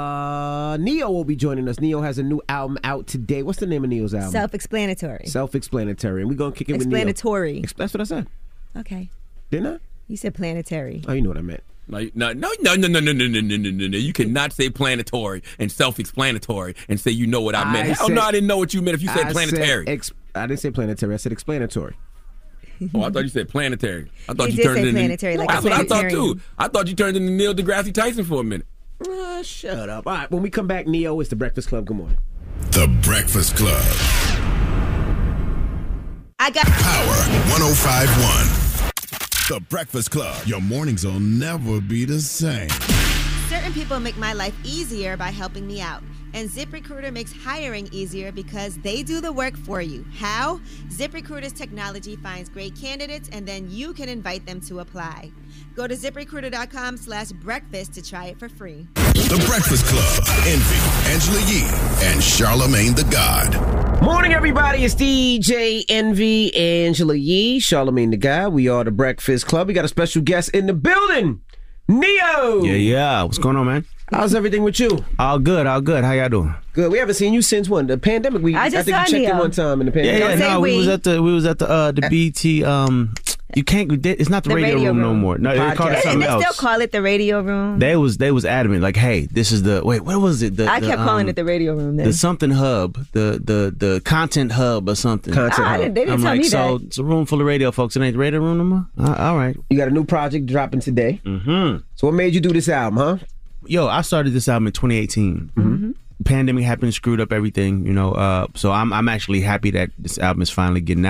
uh, Neo will be joining us. Neo has a new album out today. What's the name of Neo's album? Self-explanatory. Self-explanatory. And we're going to kick it with Neo. Explanatory. That's what I said. Okay. Didn't I? You said planetary. Oh, you know what I meant. No, no, no, no, no, no, no, no, no, no, no, no. You cannot say planetary and self-explanatory and say you know what I meant. I Hell said, no, I didn't know what you meant if you said I planetary. Said ex- I didn't say planetary. I said explanatory. Oh, I thought you said planetary. I thought he you did turned say into planetary, like that's what I thought too. I thought you turned into Neil deGrasse Tyson for a minute. Uh, shut up. All right, when we come back, Neo, it's The Breakfast Club. Good morning. The Breakfast Club. I got Power one oh five point one. The Breakfast Club. Your mornings will never be the same. Certain people make my life easier by helping me out. And ZipRecruiter makes hiring easier because they do the work for you. How? ZipRecruiter's technology finds great candidates, and then you can invite them to apply. Go to ZipRecruiter.com slash breakfast to try it for free. The Breakfast Club. Envy, Angela Yee, and Charlamagne the God. Morning, everybody. It's D J Envy, Angela Yee, Charlamagne the God. We are The Breakfast Club. We got a special guest in the building, Neo. Yeah, yeah. What's going on, man? How's everything with you? All good, all good. How y'all doing? Good. We haven't seen you since when? The pandemic. We I just I think saw we checked Neo. in one time in the pandemic. Yeah, yeah. Don't say No, we we. was at the we was at the uh the B T um. You can't. It's not the, The radio, radio room, no room. more. No, they called it And something they else. still call it the radio room. They was they was adamant, like, hey, this is the wait. What was it? The, I the, kept calling um, it the radio room then. the something hub, the the the content hub or something. Content Ah, hub. they didn't I'm tell like, me so that. it's a room full of radio folks. It ain't the radio room no more. Uh, all right. You got a new project dropping today. Mm-hmm. So what made you do this album, huh? Yo, I started this album in twenty eighteen. Mm-hmm. Pandemic happened, screwed up everything, you know. Uh, so I'm I'm actually happy that this album is finally getting out.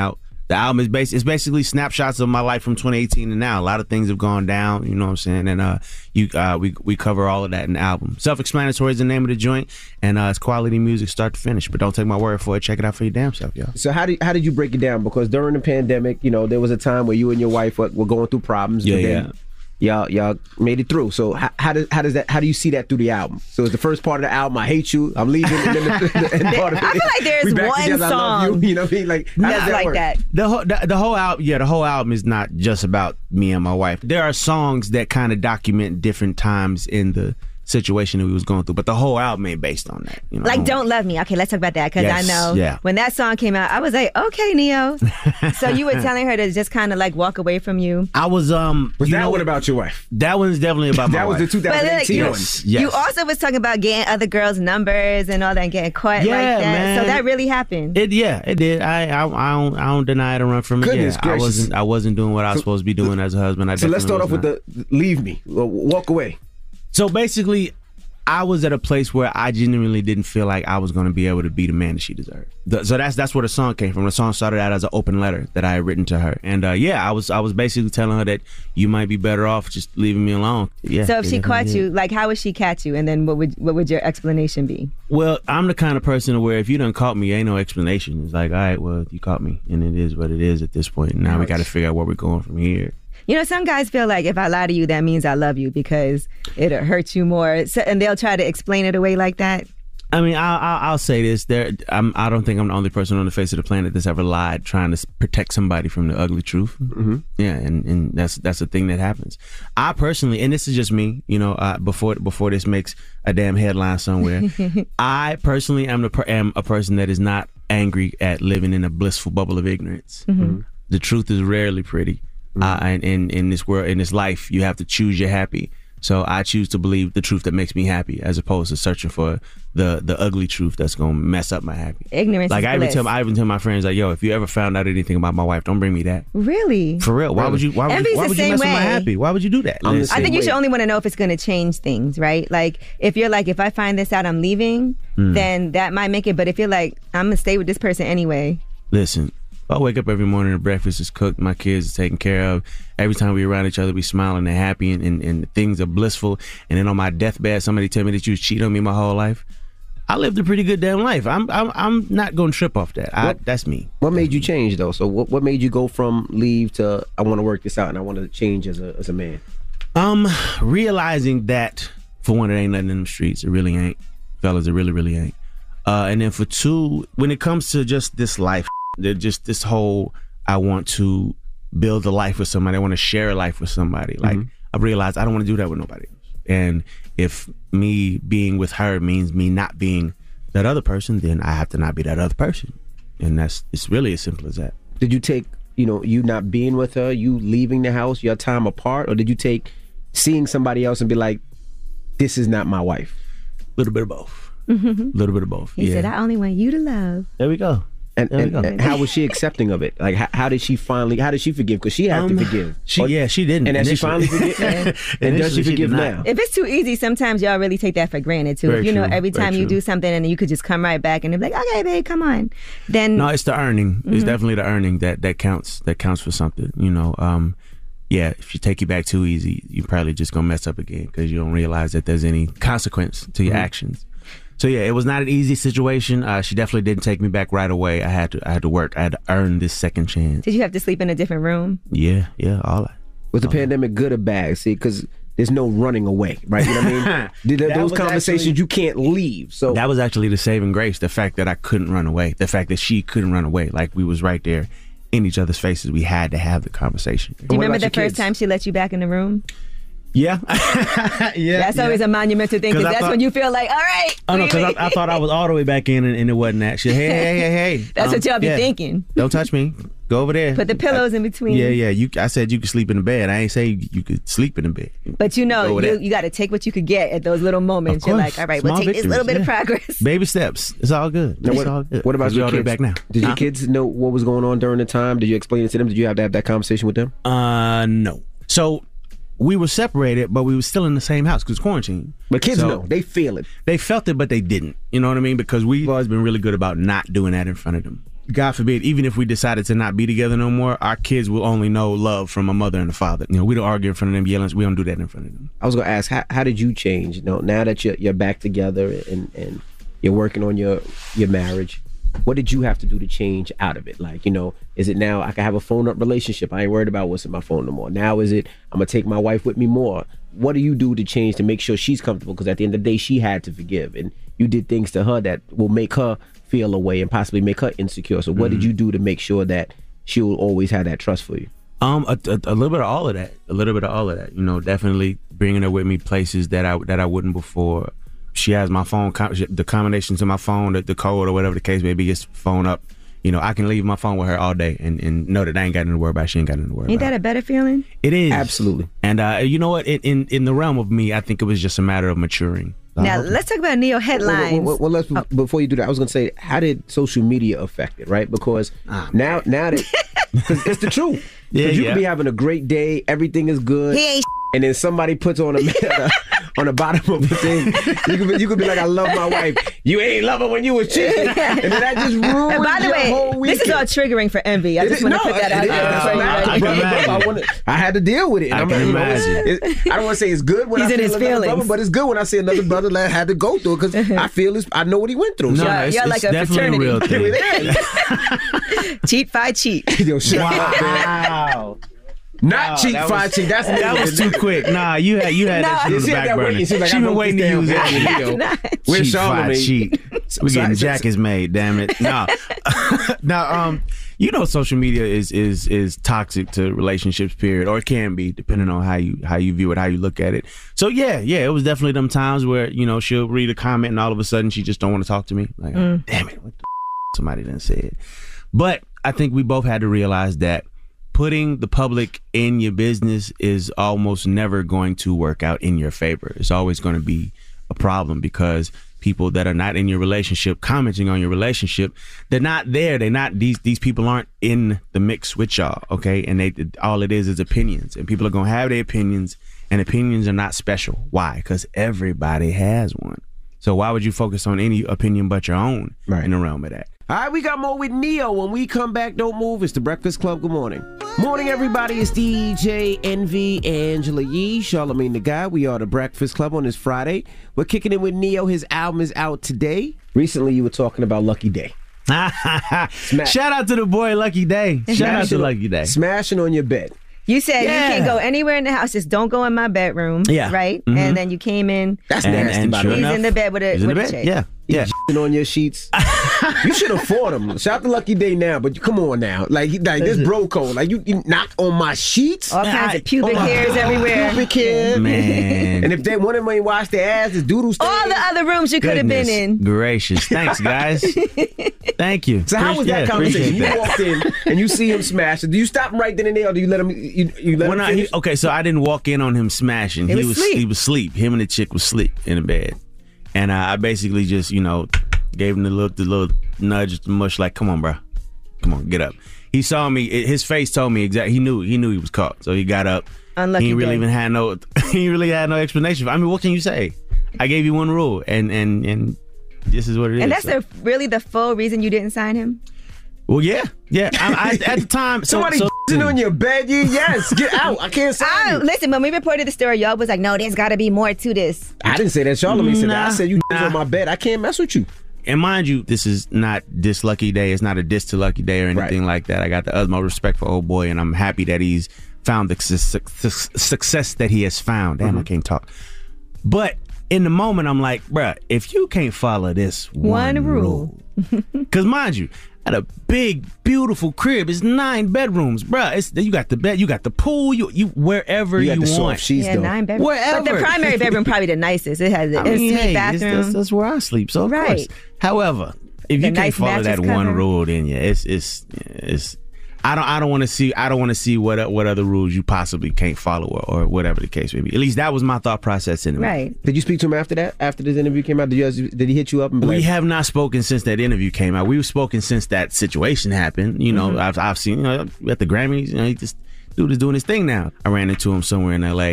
The album is bas- it's basically snapshots of my life from twenty eighteen to now. A lot of things have gone down, you know what I'm saying? And uh, you uh, we we cover all of that in the album. Self-explanatory is the name of the joint, and uh, it's quality music start to finish. But don't take my word for it. Check it out for your damn self, y'all. So how did how did you break it down? Because during the pandemic, you know, there was a time where you and your wife were, were going through problems. Yeah, but then yeah. Y'all, y'all made it through. So how, how does how does that how do you see that through the album? So it's the first part of the album. I hate you. I'm leaving. And then the, the end part of it, I feel like there's we back one together, I love song you. You know what I mean? Like how does that's that like work? that. The whole the, the whole album, yeah, the whole album is not just about me and my wife. There are songs that kind of document different times in the situation that we was going through, but the whole album ain't based on that. You know, Like Don't Love Me. Okay, let's talk about that because Yes, I know yeah. when that song came out, I was like, okay, Neo. So you were telling her to just kind of like walk away from you. I was um. Was you that know, one about your wife? That one's definitely about my That was wife. the two thousand eighteen But, one. Yes, yes. You also was talking about getting other girls' numbers and all that and getting caught Yeah, like that. man. So that really happened. It yeah, it did. I I, I don't I don't deny it or run from it. Goodness yeah, I gracious. wasn't I wasn't doing what I was So- supposed to be doing as a husband. I So let's start definitely off with was the leave me, Well, walk away. So basically, I was at a place where I genuinely didn't feel like I was going to be able to be the man that she deserved. The, so that's that's where the song came from. The song started out as an open letter that I had written to her, and uh, yeah, I was I was basically telling her that you might be better off just leaving me alone. Yeah. so if she yeah, caught yeah. you, like how would she catch you? And then what would what would your explanation be? Well, I'm the kind of person where if you done caught me, ain't no explanation. It's like, all right, well, you caught me, and it is what it is at this point. Now we got to figure out where we're going from here. You know, some guys feel like if I lie to you, that means I love you because it'll hurt you more. So, and they'll try to explain it away like that. I mean, I'll, I'll, I'll say this: there, I'm, I don't think I'm the only person on the face of the planet that's ever lied, trying to s- protect somebody from the ugly truth. Mm-hmm. Yeah, and, and that's that's a thing that happens. I personally, and this is just me, you know, uh, before before this makes a damn headline somewhere, I personally am the per- am a person that is not angry at living in a blissful bubble of ignorance. Mhm. The truth is rarely pretty. Uh, and in in this world, in this life, you have to choose your happy. So I choose to believe the truth that makes me happy, as opposed to searching for the the ugly truth that's gonna mess up my happy. Ignorance Like is I even bliss. tell I even tell my friends, like, yo, if you ever found out anything about my wife, don't bring me that. Really? For real. Why would you? Why would, Envy's you, why the would you same mess with my way. happy? Why would you do that? I'm the I think same you way. should only want to know if it's going to change things, right? Like if you're like, if I find this out, I'm leaving, Mm. then that might make it. But if you're like, I'm gonna stay with this person anyway. Listen, I wake up every morning and breakfast is cooked, my kids is taken care of. Every time we around each other, we smiling and happy, and, and, and things are blissful. And then on my deathbed, somebody tell me that you cheated on me my whole life. I lived a pretty good damn life. I'm I'm I'm not gonna trip off that. I, What- that's me. What made you change though? So what what made you go from leave to I want to work this out and I want to change as a as a man? Um, realizing that for one, it ain't nothing in the streets. It really ain't, fellas. It really, really ain't. Uh, and then for two, when it comes to just this life, they're just this whole, I want to build a life with somebody. I want to share a life with somebody. Like Mhm. I realized I don't want to do that with nobody else. And if me being with her means me not being that other person, then I have to not be that other person. And that's it's really as simple as that. Did you take, you know, you not being with her, you leaving the house, your time apart, or did you take seeing somebody else and be like, this is not my wife? A little bit of both. A little bit of both. He yeah. said, I only want you to love. There we go. And, There we and, go. and how was she accepting of it? Like, how, how did she finally? How did she forgive? Because she had Um, to forgive. she- Or- yeah, she didn't And has she initially. finally forgiven? And does she Initially, she forgive did not. now? If it's too easy, sometimes y'all really take that for granted too. Very If you know, true, every very time you true. do something and you could just come right back and be like, okay, babe, come on. Then No, it's the earning. It's Mhm. definitely the earning that that counts. That counts for something. You know. Um, yeah. If you take you back too easy, you probably just gonna mess up again because you don't realize that there's any consequence to your Mhm. actions. So yeah, it was not an easy situation. Uh, she definitely didn't take me back right away. I had to. I had to work. I had to earn this second chance. did you have to sleep in a different room? Yeah. Yeah. All that. Was the pandemic good or bad? See, because there's no running away, right? You know what I mean? Did That those was conversations actually- you can't leave. So That was actually the saving grace. The fact that I couldn't run away. The fact that she couldn't run away. Like we was right there in each other's faces. We had to have the conversation. Do you remember the first time she let you back in the room? Yeah. yeah. That's always a monumental thing 'Cause because I that's thought- when you feel like, all right. Oh no, we because leave. I, I thought I was all the way back in and, and it wasn't that. She, hey, hey, hey, hey. That's what y'all be thinking. Don't touch me. Go over there. Put the pillows in between. Yeah, yeah. You. I said you could sleep in the bed. I ain't say you, you could sleep in the bed. But you Go know, over you, there. you got to take what you could get at those little moments. Of You're course. like, all right, we'll Small take this little bit victories, of yeah. progress. Baby steps. It's all good. Now, It's what, all good. what about 'Cause we your all the way kids? back now? Did your Huh? kids know what was going on during the time? Did you explain it to them? Did you have to have that conversation with them? Uh, no. So we were separated, but we were still in the same house because quarantine. But kids So- know. They feel it. They felt it, but they didn't. You know what I mean? Because we've always been really good about not doing that in front of them. God forbid, even if we decided to not be together no more, our kids will only know love from a mother and a father. You know, we don't argue in front of them, yelling. We don't do that in front of them. I was gonna ask, how, how did you change? You know, now that you're you're back together and, and you're working on your your marriage, what did you have to do to change out of it? Like, you know, is it now I can have a phone up relationship? I ain't worried about what's in my phone no more. Now is it I'm gonna take my wife with me more? What do you do to change to make sure she's comfortable? Because at the end of the day, she had to forgive, and you did things to her that will make her feel away and possibly make her insecure. So what mm-hmm. did you do to make sure that she will always have that trust for you? Um, a, a, a little bit of all of that. A little bit of all of that. You know, definitely bringing her with me places that I that I wouldn't before. She has my phone, the combination to my phone, the, the code or whatever the case may be, just phone up. You know, I can leave my phone with her all day and, and know that I ain't got nothing to worry about. She ain't got nothing to worry ain't about. Ain't that a better feeling? It is. Absolutely. And uh, you know what? It, in in the realm of me, I think it was just a matter of maturing. Now, uh, let's talk about Neo headlines. Well, well, well let's, oh. before you do that, I was going to say, how did social media affect it, right? Because oh, now now that, because it's the truth. Yeah, you yeah. could be having a great day, everything is good. He ain't and then somebody puts on a on the bottom of the thing. You could, be, you could be like, I love my wife. You ain't love her when you was cheating. And then that just ruins and by the your way, whole weekend. This is all triggering for Envy. I just want to no, put that out there. Uh, I, I, I, wanna, I had to deal with it. And I I'm can like, imagine. You know, it, I don't want to say it's good when He's I in feel his another feelings. brother, but it's good when I see another brother that had to go through it because I feel it's, I know what he went through. No, So, no, it's, you're it's like a definitely a real thing. Cheat, fight, cheat. Yo, shut up, man. Wow. Not Oh, cheat, that fight, was- cheat. That's That was too quick. Nah, you had you had that No. shit on She the had back that burner. waiting. She was like, She I been broke waiting this to use down. that. Yo. Not. Where's Cheat, fight, Charlamagne? cheat. We So- getting so- jackets made. Damn it. No. Now, um, you know, social media is is is toxic to relationships. Period, or it can be, depending on how you how you view it, how you look at it. So yeah, yeah, it was definitely them times where you know she'll read a comment and all of a sudden she just don't want to talk to me. Like, oh, damn it, what the f- somebody done said. But I think we both had to realize that putting the public in your business is almost never going to work out in your favor. It's always going to be a problem because people that are not in your relationship commenting on your relationship, they're not there. They're not, these these people aren't in the mix with y'all, okay? And they all it is is opinions. And people are going to have their opinions, and opinions are not special. Why? Because everybody has one. So why would you focus on any opinion but your own Right. in the realm of that? All right, we got more with Neo. When we come back, don't move. It's the Breakfast Club. Good morning. Morning, everybody. It's D J Envy, Angela Yee, Charlamagne the Guy. We are the Breakfast Club on this Friday. We're kicking it with Neo. His album is out today. Recently, you were talking about Lucky Day. Shout out to the boy Lucky Day. Shout out to Smashing- Lucky Day. Smashing on your bed. You said Yeah. you can't go anywhere in the house. Just don't go in my bedroom. Yeah. Right? Mhm. And then you came in. That's And- nasty, and by the sure way. He's enough, in the bed with a, he's in with the a bed. chick. Yeah. Yeah. He's on your sheets. You should afford him. Shout out to Lucky Day now, but come on now. Like, he, like this bro code. Like, you, you knock on my sheets. All kinds I- of pubic on my hairs everywhere. Pubic hair. Man. And if they want him to wash their ass, it's doodle stain. All the other rooms you could have been Goodness in. gracious. Thanks, guys. Thank you. So how was that Yeah, conversation? appreciate You that. walked in and you see him smash. Do you stop him right then and there, or do you let him? You, you let When him I, he, finish? okay, so I didn't walk in on him smashing. He was asleep. he was asleep. Him and the chick was asleep in the bed, and uh, I basically just you know gave him the little the little nudge, the mush, like, come on, bro, come on, get up. He saw me. It, his face told me exactly. He knew. He knew he was caught. So he got up. Unlucky He ain't really day. even had no. He really had no explanation. I mean, what can you say? I gave you one rule, and and and this is what it is. And that's So- the, really the full reason you didn't sign him? well, yeah, yeah. I, I, at the time, so, Somebody so, sitting on your bed. You yes, get out. I can't say. I, listen, when we reported the story, y'all was like, no, there's got to be more to this. I didn't say that. Charlamagne said that. I Nah, said you nah. on my bed. I can't mess with you. And mind you, this is not this Lucky Day. It's not a diss to Lucky Day or anything like that. I got the utmost respect for old boy, and I'm happy that he's found the su- su- su- success that he has found. Damn, I can't talk. But in the moment, I'm like, bruh, if you can't follow this one, One rule. because mind you, at a big, beautiful crib, it's nine bedrooms, bruh. It's you got the bed, you got the pool, you you wherever You you, got the want. soft sheets Yeah, though. nine bedrooms. But the Wherever. primary bedroom probably the nicest. It has I a mean, suite hey, it's- bathroom. That's, that's where I sleep. So of Right. course. However, if The you can't nice follow that mattress one cover. rule, then yeah, it's it's it's. I don't I don't want to see I don't want to see what what other rules you possibly can't follow or, or whatever the case may be. At least that was my thought process in it. Right. Did you speak to him after that? After this interview came out, did, you, did he hit you up and be We like, have not spoken since that interview came out. We've spoken since that situation happened. You know, Mm-hmm. I've I've seen you know at the Grammys. You know, he just dude is doing his thing now. I ran into him somewhere in L A.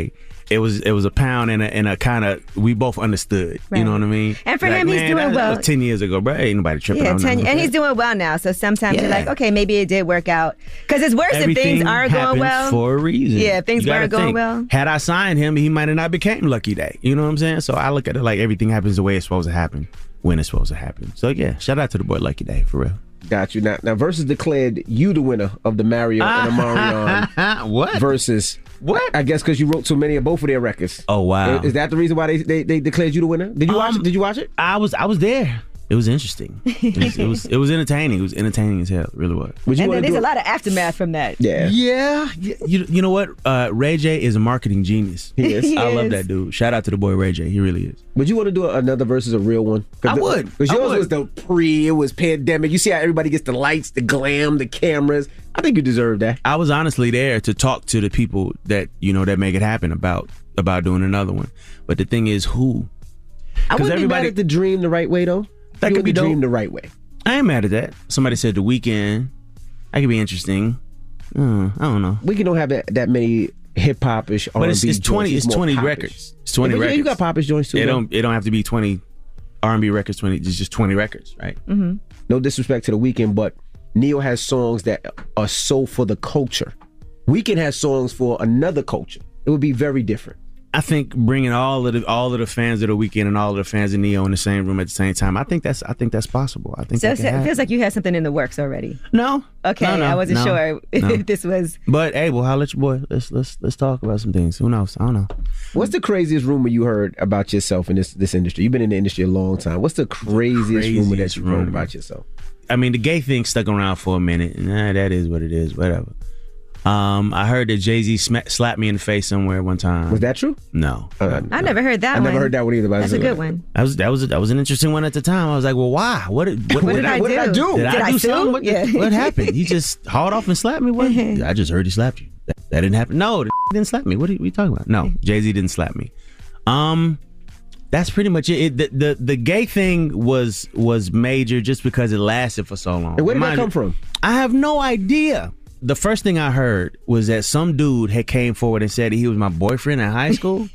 it was it was a pound and a, and a kind of we both understood. Right. You know what I mean? And for like, him, he's man, doing that, well. That was ten years ago, bro. Ain't nobody tripping. Yeah, on ten, that. and he's doing well now. So sometimes Yeah. you're like, okay, maybe it did work out. Because it's worse Everything if things aren't going happens well. for a reason. Yeah, if things You gotta weren't going think. well. Had I signed him, he might have not became Lucky Day. You know what I'm saying? So I look at it like everything happens the way it's supposed to happen, when it's supposed to happen. So yeah, shout out to the boy Lucky Day for real. Got you. Now, now Versus declared you the winner of the Mario and Omarion what? Versus. What? I guess because you wrote so many of both of their records. Oh wow! Is that the reason why they they, they declared you the winner? Did you watch Um, it? Did you watch it? I was I was there. It was interesting. It was it was, it was entertaining. It was entertaining as hell. It really was. Would you And wanna then there's do a it? lot of aftermath from that. Yeah. Yeah. You, you know what? Uh, Ray J is a marketing genius. He is. I He love is. that dude. Shout out to the boy Ray J. He really is. Would you want to do another versus a real one? I would. Because I yours would. was the pre, it was pandemic. You see how everybody gets the lights, the glam, the cameras. I think you deserve that. I was honestly there to talk to the people that you know that make it happen about about doing another one. But the thing is, who? I wouldn't be mad at the dream the right way though. That You could would be dope. dream the right way. I ain't mad at that. Somebody said The Weeknd. That could be interesting. Uh, I don't know. We can don't have that, that many hip hop ish. But it's, it's twenty. It's twenty records. It's twenty yeah, but records. You got pop ish joints too. It though. don't. It don't have to be twenty R and B records. Twenty. It's just twenty records, right? Mm-hmm. No disrespect to The Weeknd, but Neo has songs that are so for the culture. Weeknd has songs for another culture. It would be very different. I think bringing all of the all of the fans of The Weeknd and all of the fans of Neo in the same room at the same time. I think that's. I think that's possible. I think. So that it can happen. feels like you had something in the works already. No. Okay, No, no, I wasn't no, sure if no. this was. But hey, well, holla at your boy. Let's let's let's talk about some things. Who knows? I don't know. What's the craziest rumor you heard about yourself in this this industry? You've been in the industry a long time. What's the craziest, rumor that Craziest you've heard rumor. about yourself? I mean, the gay thing stuck around for a minute. Nah, that is what it is. Whatever. Um, I heard that Jay-Z sma- slapped me in the face somewhere one time. Was that true? No. I never heard that I one. never heard that one either. But That's a good one. That was that was that was an interesting one at the time. I was like, well, why? What did what, What did I what do? Did I do? Did I do sue? something? What, Yeah. what happened? He just hauled off and slapped me. What? I just heard he slapped you. That, that didn't happen. No, the didn't slap me. What are you, what are you talking about? No, Jay-Z didn't slap me. Um, that's pretty much it. it the, the the gay thing was was major just because it lasted for so long. And where did that Mind come you, from? I have no idea. The first thing I heard was that some dude had came forward and said that he was my boyfriend in high school,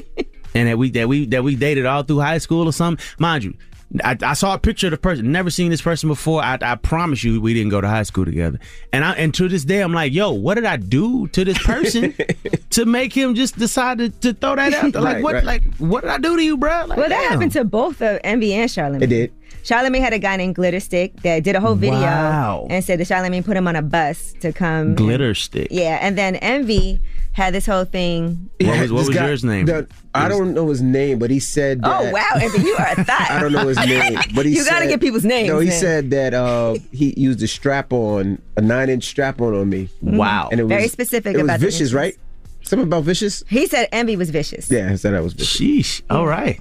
and that we that we that we dated all through high school or something. Mind you, I, I saw a picture of the person. Never seen this person before. I, I promise you, we didn't go to high school together. And I and to this day, I'm like, yo, what did I do to this person to make him just decide to, to throw that out there? Like Right, what? right. Like what did I do to you, bro? Like, Well, that damn. happened to both of Envy and Charlamagne. It did. Charlamagne had a guy named Glitter Stick that did a whole video Wow. and said that Charlamagne put him on a bus to come. Glitter Stick. Yeah, and then Envy had this whole thing. What was, what This was guy- yours name? the- I don't know his name, but he said that. Oh wow, Envy, you are a thought. I don't know his name, but he You gotta said- get people's names, No, he man. said that uh, he used a strap on, a nine inch strap on on me. Wow. And it was Very specific It was about the vicious, inches. right? Something about vicious. He said Envy was vicious. Yeah, he said that was vicious. Sheesh. All right.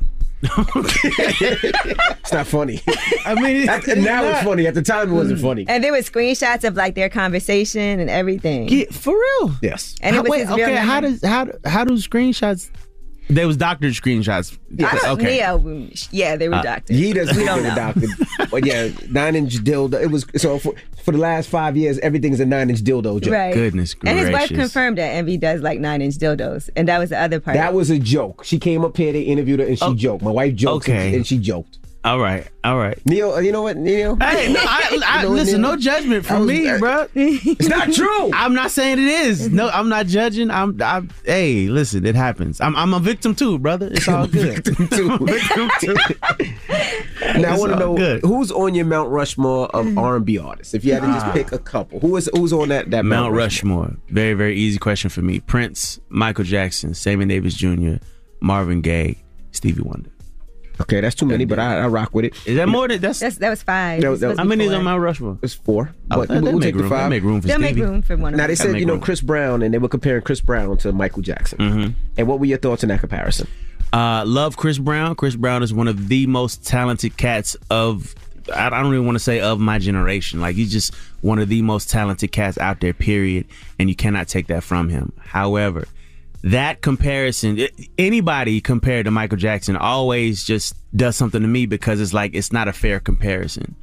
It's not funny. I mean, At- now it's funny. At the time, it wasn't funny. And there was screenshots of like their conversation and everything. Yeah, for real. Yes. And it How- was wait, his real okay, how number. does how do- how do screenshots? There was doctored screenshots. I don't, Okay. yeah, we- yeah, they were Uh, doctored. He doesn't We think don't they were know. doctored. But yeah, nine inch dildo. It was so for, for the last five years, everything's a nine inch dildo joke. Right. Goodness And his wife gracious. confirmed that Envy does like nine inch dildos, and that was the other part. That was a joke. She came up here, they interviewed her, and she joked. My wife joked, Okay. and she joked. All right. All right. Neil, you know what, Neil? Hey, no, I, I, You know what, listen, Neil? no judgment I from was- me, bro. It's not true. I'm not saying it is. No, I'm not judging. I'm, I'm hey, listen, it happens. I'm, I'm a victim too, brother. It's all good. Victim too. Victim too. Now I want to all know good. who's on your Mount Rushmore of R and B artists. If you had to just Ah. pick a couple, who is who's on that that Mount Rushmore. Very, very easy question for me. Prince, Michael Jackson, Sammy Davis Junior, Marvin Gaye, Stevie Wonder. Okay, that's too many, but I, I rock with it. Is that more than that's? That's, that was five. That- It's that- supposed How to be many is four. on Mount Rushmore? It's four. Oh, But that- we'll that take make the room. five. That make room for They'll make Stevie. room for one of Now them. they said make you know room. Chris Brown, and they were comparing Chris Brown to Michael Jackson. Mm-hmm. And what were your thoughts on that comparison? Uh, love Chris Brown. Chris Brown is one of the most talented cats of, I I don't even want to say of my generation. Like, he's just one of the most talented cats out there, period. And you cannot take that from him. However, that comparison, it- anybody compared to Michael Jackson always just does something to me because it's like, it's not a fair comparison.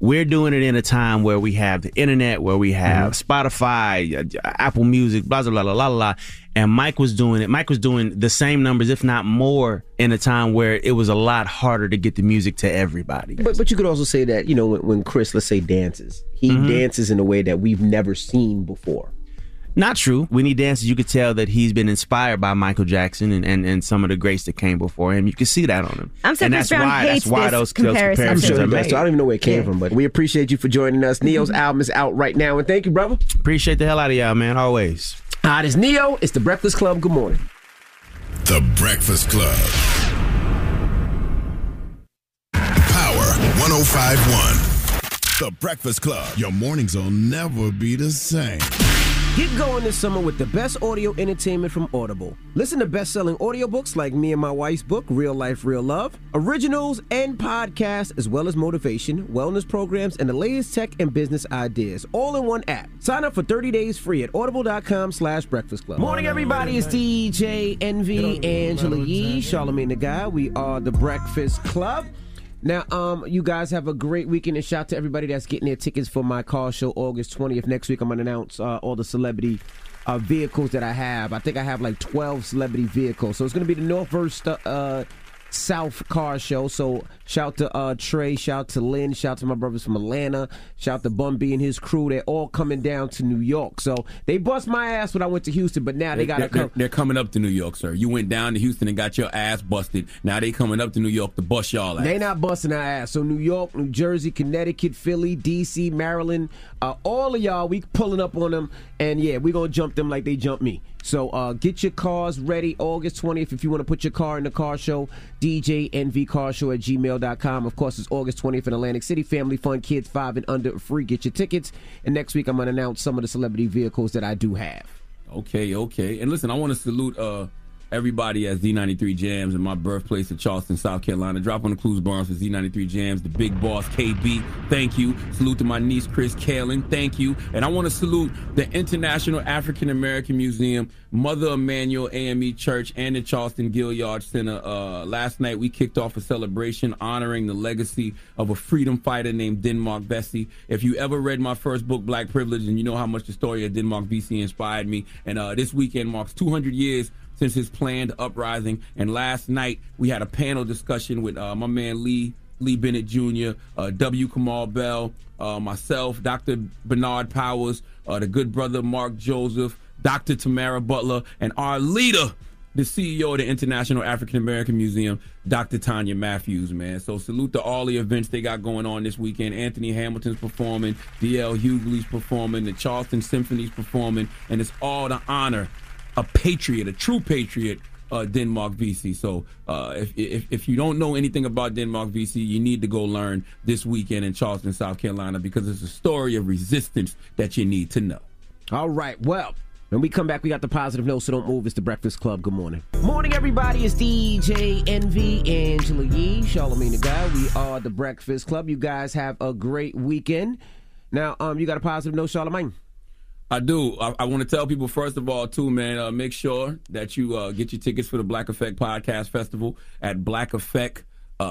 we're doing it in a time where we have the internet, where we have mm-hmm. Spotify, uh, Apple Music, blah, blah, blah, blah, blah, blah. And Mike was doing it. Mike was doing the same numbers, if not more, in a time where it was a lot harder to get the music to everybody. But but you could also say that, you know, when, when Chris, let's say, dances, he mm-hmm. dances in a way that we've never seen before. Not true. When he dances, you could tell that he's been inspired by Michael Jackson and, and, and some of the greats that came before him. You can see that on him. I'm saying and that's Chris Brown why hates that's why this those, comparison. those comparisons I'm sure are he does, made. so I don't even know where it came Yeah. from, but we appreciate you for joining us. Neo's album is out right now, and thank you, brother. Appreciate the hell out of y'all, man, always. All right, it's Neo. It's The Breakfast Club. Good morning. The Breakfast Club. Power one oh five point one. The Breakfast Club. Your mornings will never be the same. Get going this summer with the best audio entertainment from Audible. Listen to best-selling audiobooks like Me and My Wife's Book, Real Life, Real Love, originals and podcasts, as well as motivation, wellness programs, and the latest tech and business ideas, all in one app. Sign up for thirty days free at audible.com slash breakfast club. Morning, everybody. It's D J Envy, Angela Yee, Charlamagne the Guy. We are The Breakfast Club. Now, um, you guys have a great weekend, and shout out to everybody that's getting their tickets for my car show August twentieth. Next week, I'm going to announce uh, all the celebrity uh, vehicles that I have. I think I have like twelve celebrity vehicles. So it's going to be the North versus uh, South car show. So shout to uh, Trey, shout to Lynn, shout to my brothers from Atlanta, shout to Bun B and his crew. They're all coming down to New York. So they bust my ass when I went to Houston, but now they got to they're, come. They're coming up to New York, sir. You went down to Houston and got your ass busted. Now they coming up to New York to bust y'all ass. They not busting our ass. So New York, New Jersey, Connecticut, Philly, D C, Maryland, uh, all of y'all, we pulling up on them. And yeah, we going to jump them like they jumped me. So uh, get your cars ready August twentieth if you want to put your car in the car show. D J N V Car Show at gmail dot com. Of course, it's August twentieth in Atlantic City. Family fun, kids five and under free. Get your tickets. And next week, I'm going to announce some of the celebrity vehicles that I do have. Okay, okay. And listen, I want to salute uh, everybody at Z ninety-three Jams in my birthplace of Charleston, South Carolina. Drop on the Clues Barnes for Z ninety-three Jams. The big boss, K B, thank you. Salute to my niece, Chris Kalin, thank you. And I want to salute the International African American Museum, Mother Emanuel A M E Church, and the Charleston Gilliard Center. Uh, last night, we kicked off a celebration honoring the legacy of a freedom fighter named Denmark Vesey. If you ever read my first book, Black Privilege, and you know how much the story of Denmark Vesey inspired me, and uh, this weekend marks two hundred years since his planned uprising. And last night, we had a panel discussion with uh, my man Lee Lee Bennett Junior, uh, W. Kamal Bell, uh, myself, Doctor Bernard Powers, uh, the good brother Mark Joseph, Doctor Tamara Butler, and our leader, the C E O of the International African American Museum, Doctor Tanya Matthews, man. So salute to all the events they got going on this weekend. Anthony Hamilton's performing, D L Hughley's performing, the Charleston Symphony's performing, and it's all to honor a patriot, a true patriot, uh, Denmark Vesey. So uh, if, if if you don't know anything about Denmark Vesey, you need to go learn this weekend in Charleston, South Carolina, because it's a story of resistance that you need to know. All right, well, when we come back, we got the positive note, so don't move. It's The Breakfast Club. Good morning. Morning, everybody. It's D J Envy, Angela Yee, Charlamagne the Guy. We are The Breakfast Club. You guys have a great weekend. Now, um, you got a positive note, Charlamagne? I do. I, I want to tell people, first of all, too, man, uh, make sure that you uh, get your tickets for the Black Effect Podcast Festival at black effect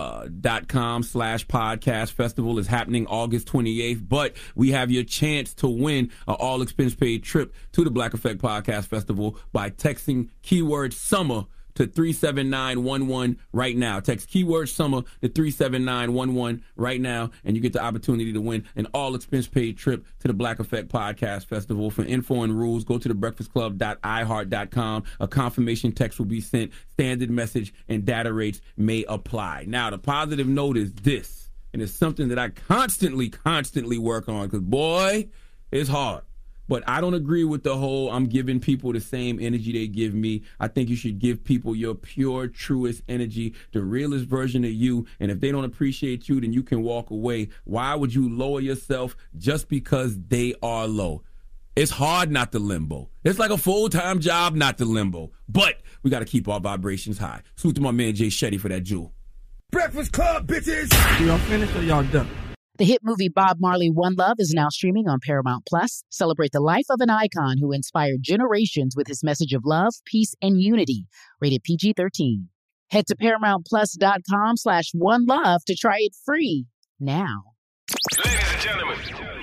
dot com slash podcast festival. Is happening August twenty-eighth, but we have your chance to win an all expense paid trip to the Black Effect Podcast Festival by texting keyword summer to three seven nine one one right now. Text keyword summer to three seven nine one one right now, and you get the opportunity to win an all expense paid trip to the Black Effect Podcast Festival. For info and rules, go to the breakfast club dot i heart dot com. A confirmation text will be sent. Standard message and data rates may apply. Now, the positive note is this, and it's something that I constantly, constantly work on, because, boy, it's hard. But I don't agree with the whole I'm giving people the same energy they give me. I think you should give people your pure, truest energy, the realest version of you. And if they don't appreciate you, then you can walk away. Why would you lower yourself just because they are low? It's hard not to limbo. It's like a full-time job not to limbo. But we got to keep our vibrations high. Salute to my man Jay Shetty for that jewel. Breakfast Club, bitches! Y'all finished or y'all done? The hit movie Bob Marley, One Love is now streaming on Paramount Plus. Celebrate the life of an icon who inspired generations with his message of love, peace, and unity. Rated P G thirteen. Head to paramount plus dot com slash one love to try it free now. Ladies and gentlemen,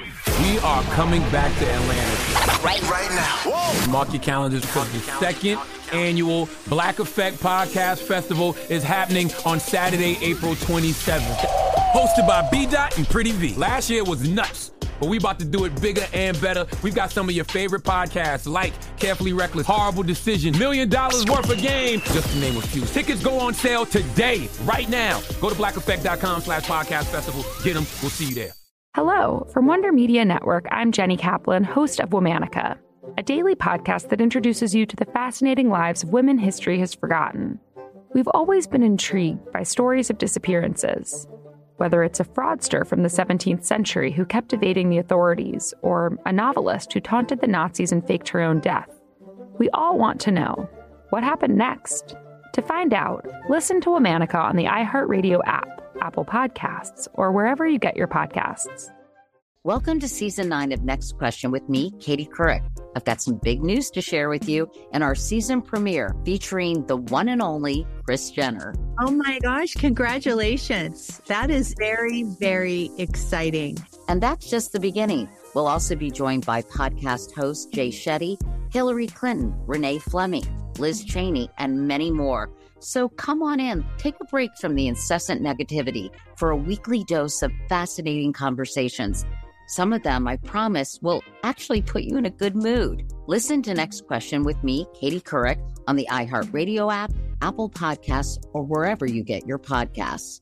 we are coming back to Atlanta. Right, right now. Whoa. Mark your calendars because the second annual Black Effect Podcast Festival is happening on Saturday, April twenty-seventh. Hosted by B-Dot and Pretty V. Last year was nuts, but we about to do it bigger and better. We've got some of your favorite podcasts like Carefully Reckless, Horrible Decision, Million Dollars Worth of Game, just to name a few. Tickets go on sale today, right now. Go to black effect dot com slash podcast festival. Get them. We'll see you there. Hello. From Wonder Media Network, I'm Jenny Kaplan, host of Womanica, a daily podcast that introduces you to the fascinating lives of women history has forgotten. We've always been intrigued by stories of disappearances. Whether it's a fraudster from the seventeenth century who kept evading the authorities, or a novelist who taunted the Nazis and faked her own death, we all want to know, what happened next? To find out, listen to Womanica on the iHeartRadio app, Apple Podcasts, or wherever you get your podcasts. Welcome to Season nine of Next Question with me, Katie Couric. I've got some big news to share with you in our season premiere featuring the one and only Kris Jenner. Oh my gosh, congratulations. That is very, very exciting. And that's just the beginning. We'll also be joined by podcast host Jay Shetty, Hillary Clinton, Renee Fleming, Liz Cheney, and many more. So come on in, take a break from the incessant negativity for a weekly dose of fascinating conversations. Some of them, I promise, will actually put you in a good mood. Listen to Next Question with me, Katie Couric, on the iHeartRadio app, Apple Podcasts, or wherever you get your podcasts.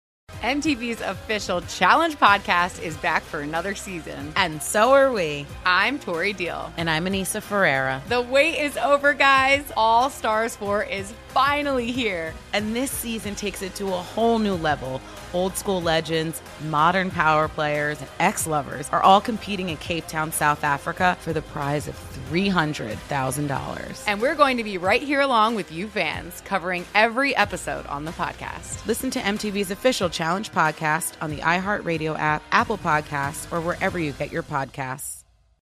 M T V's official Challenge podcast is back for another season. And so are we. I'm Tori Deal. And I'm Anissa Ferreira. The wait is over, guys. All Stars four is finally here. And this season takes it to a whole new level. Old school legends, modern power players, and ex-lovers are all competing in Cape Town, South Africa for the prize of three hundred thousand dollars. And we're going to be right here along with you fans, covering every episode on the podcast. Listen to M T V's official Challenge podcast on the iHeartRadio app, Apple Podcasts, or wherever you get your podcasts.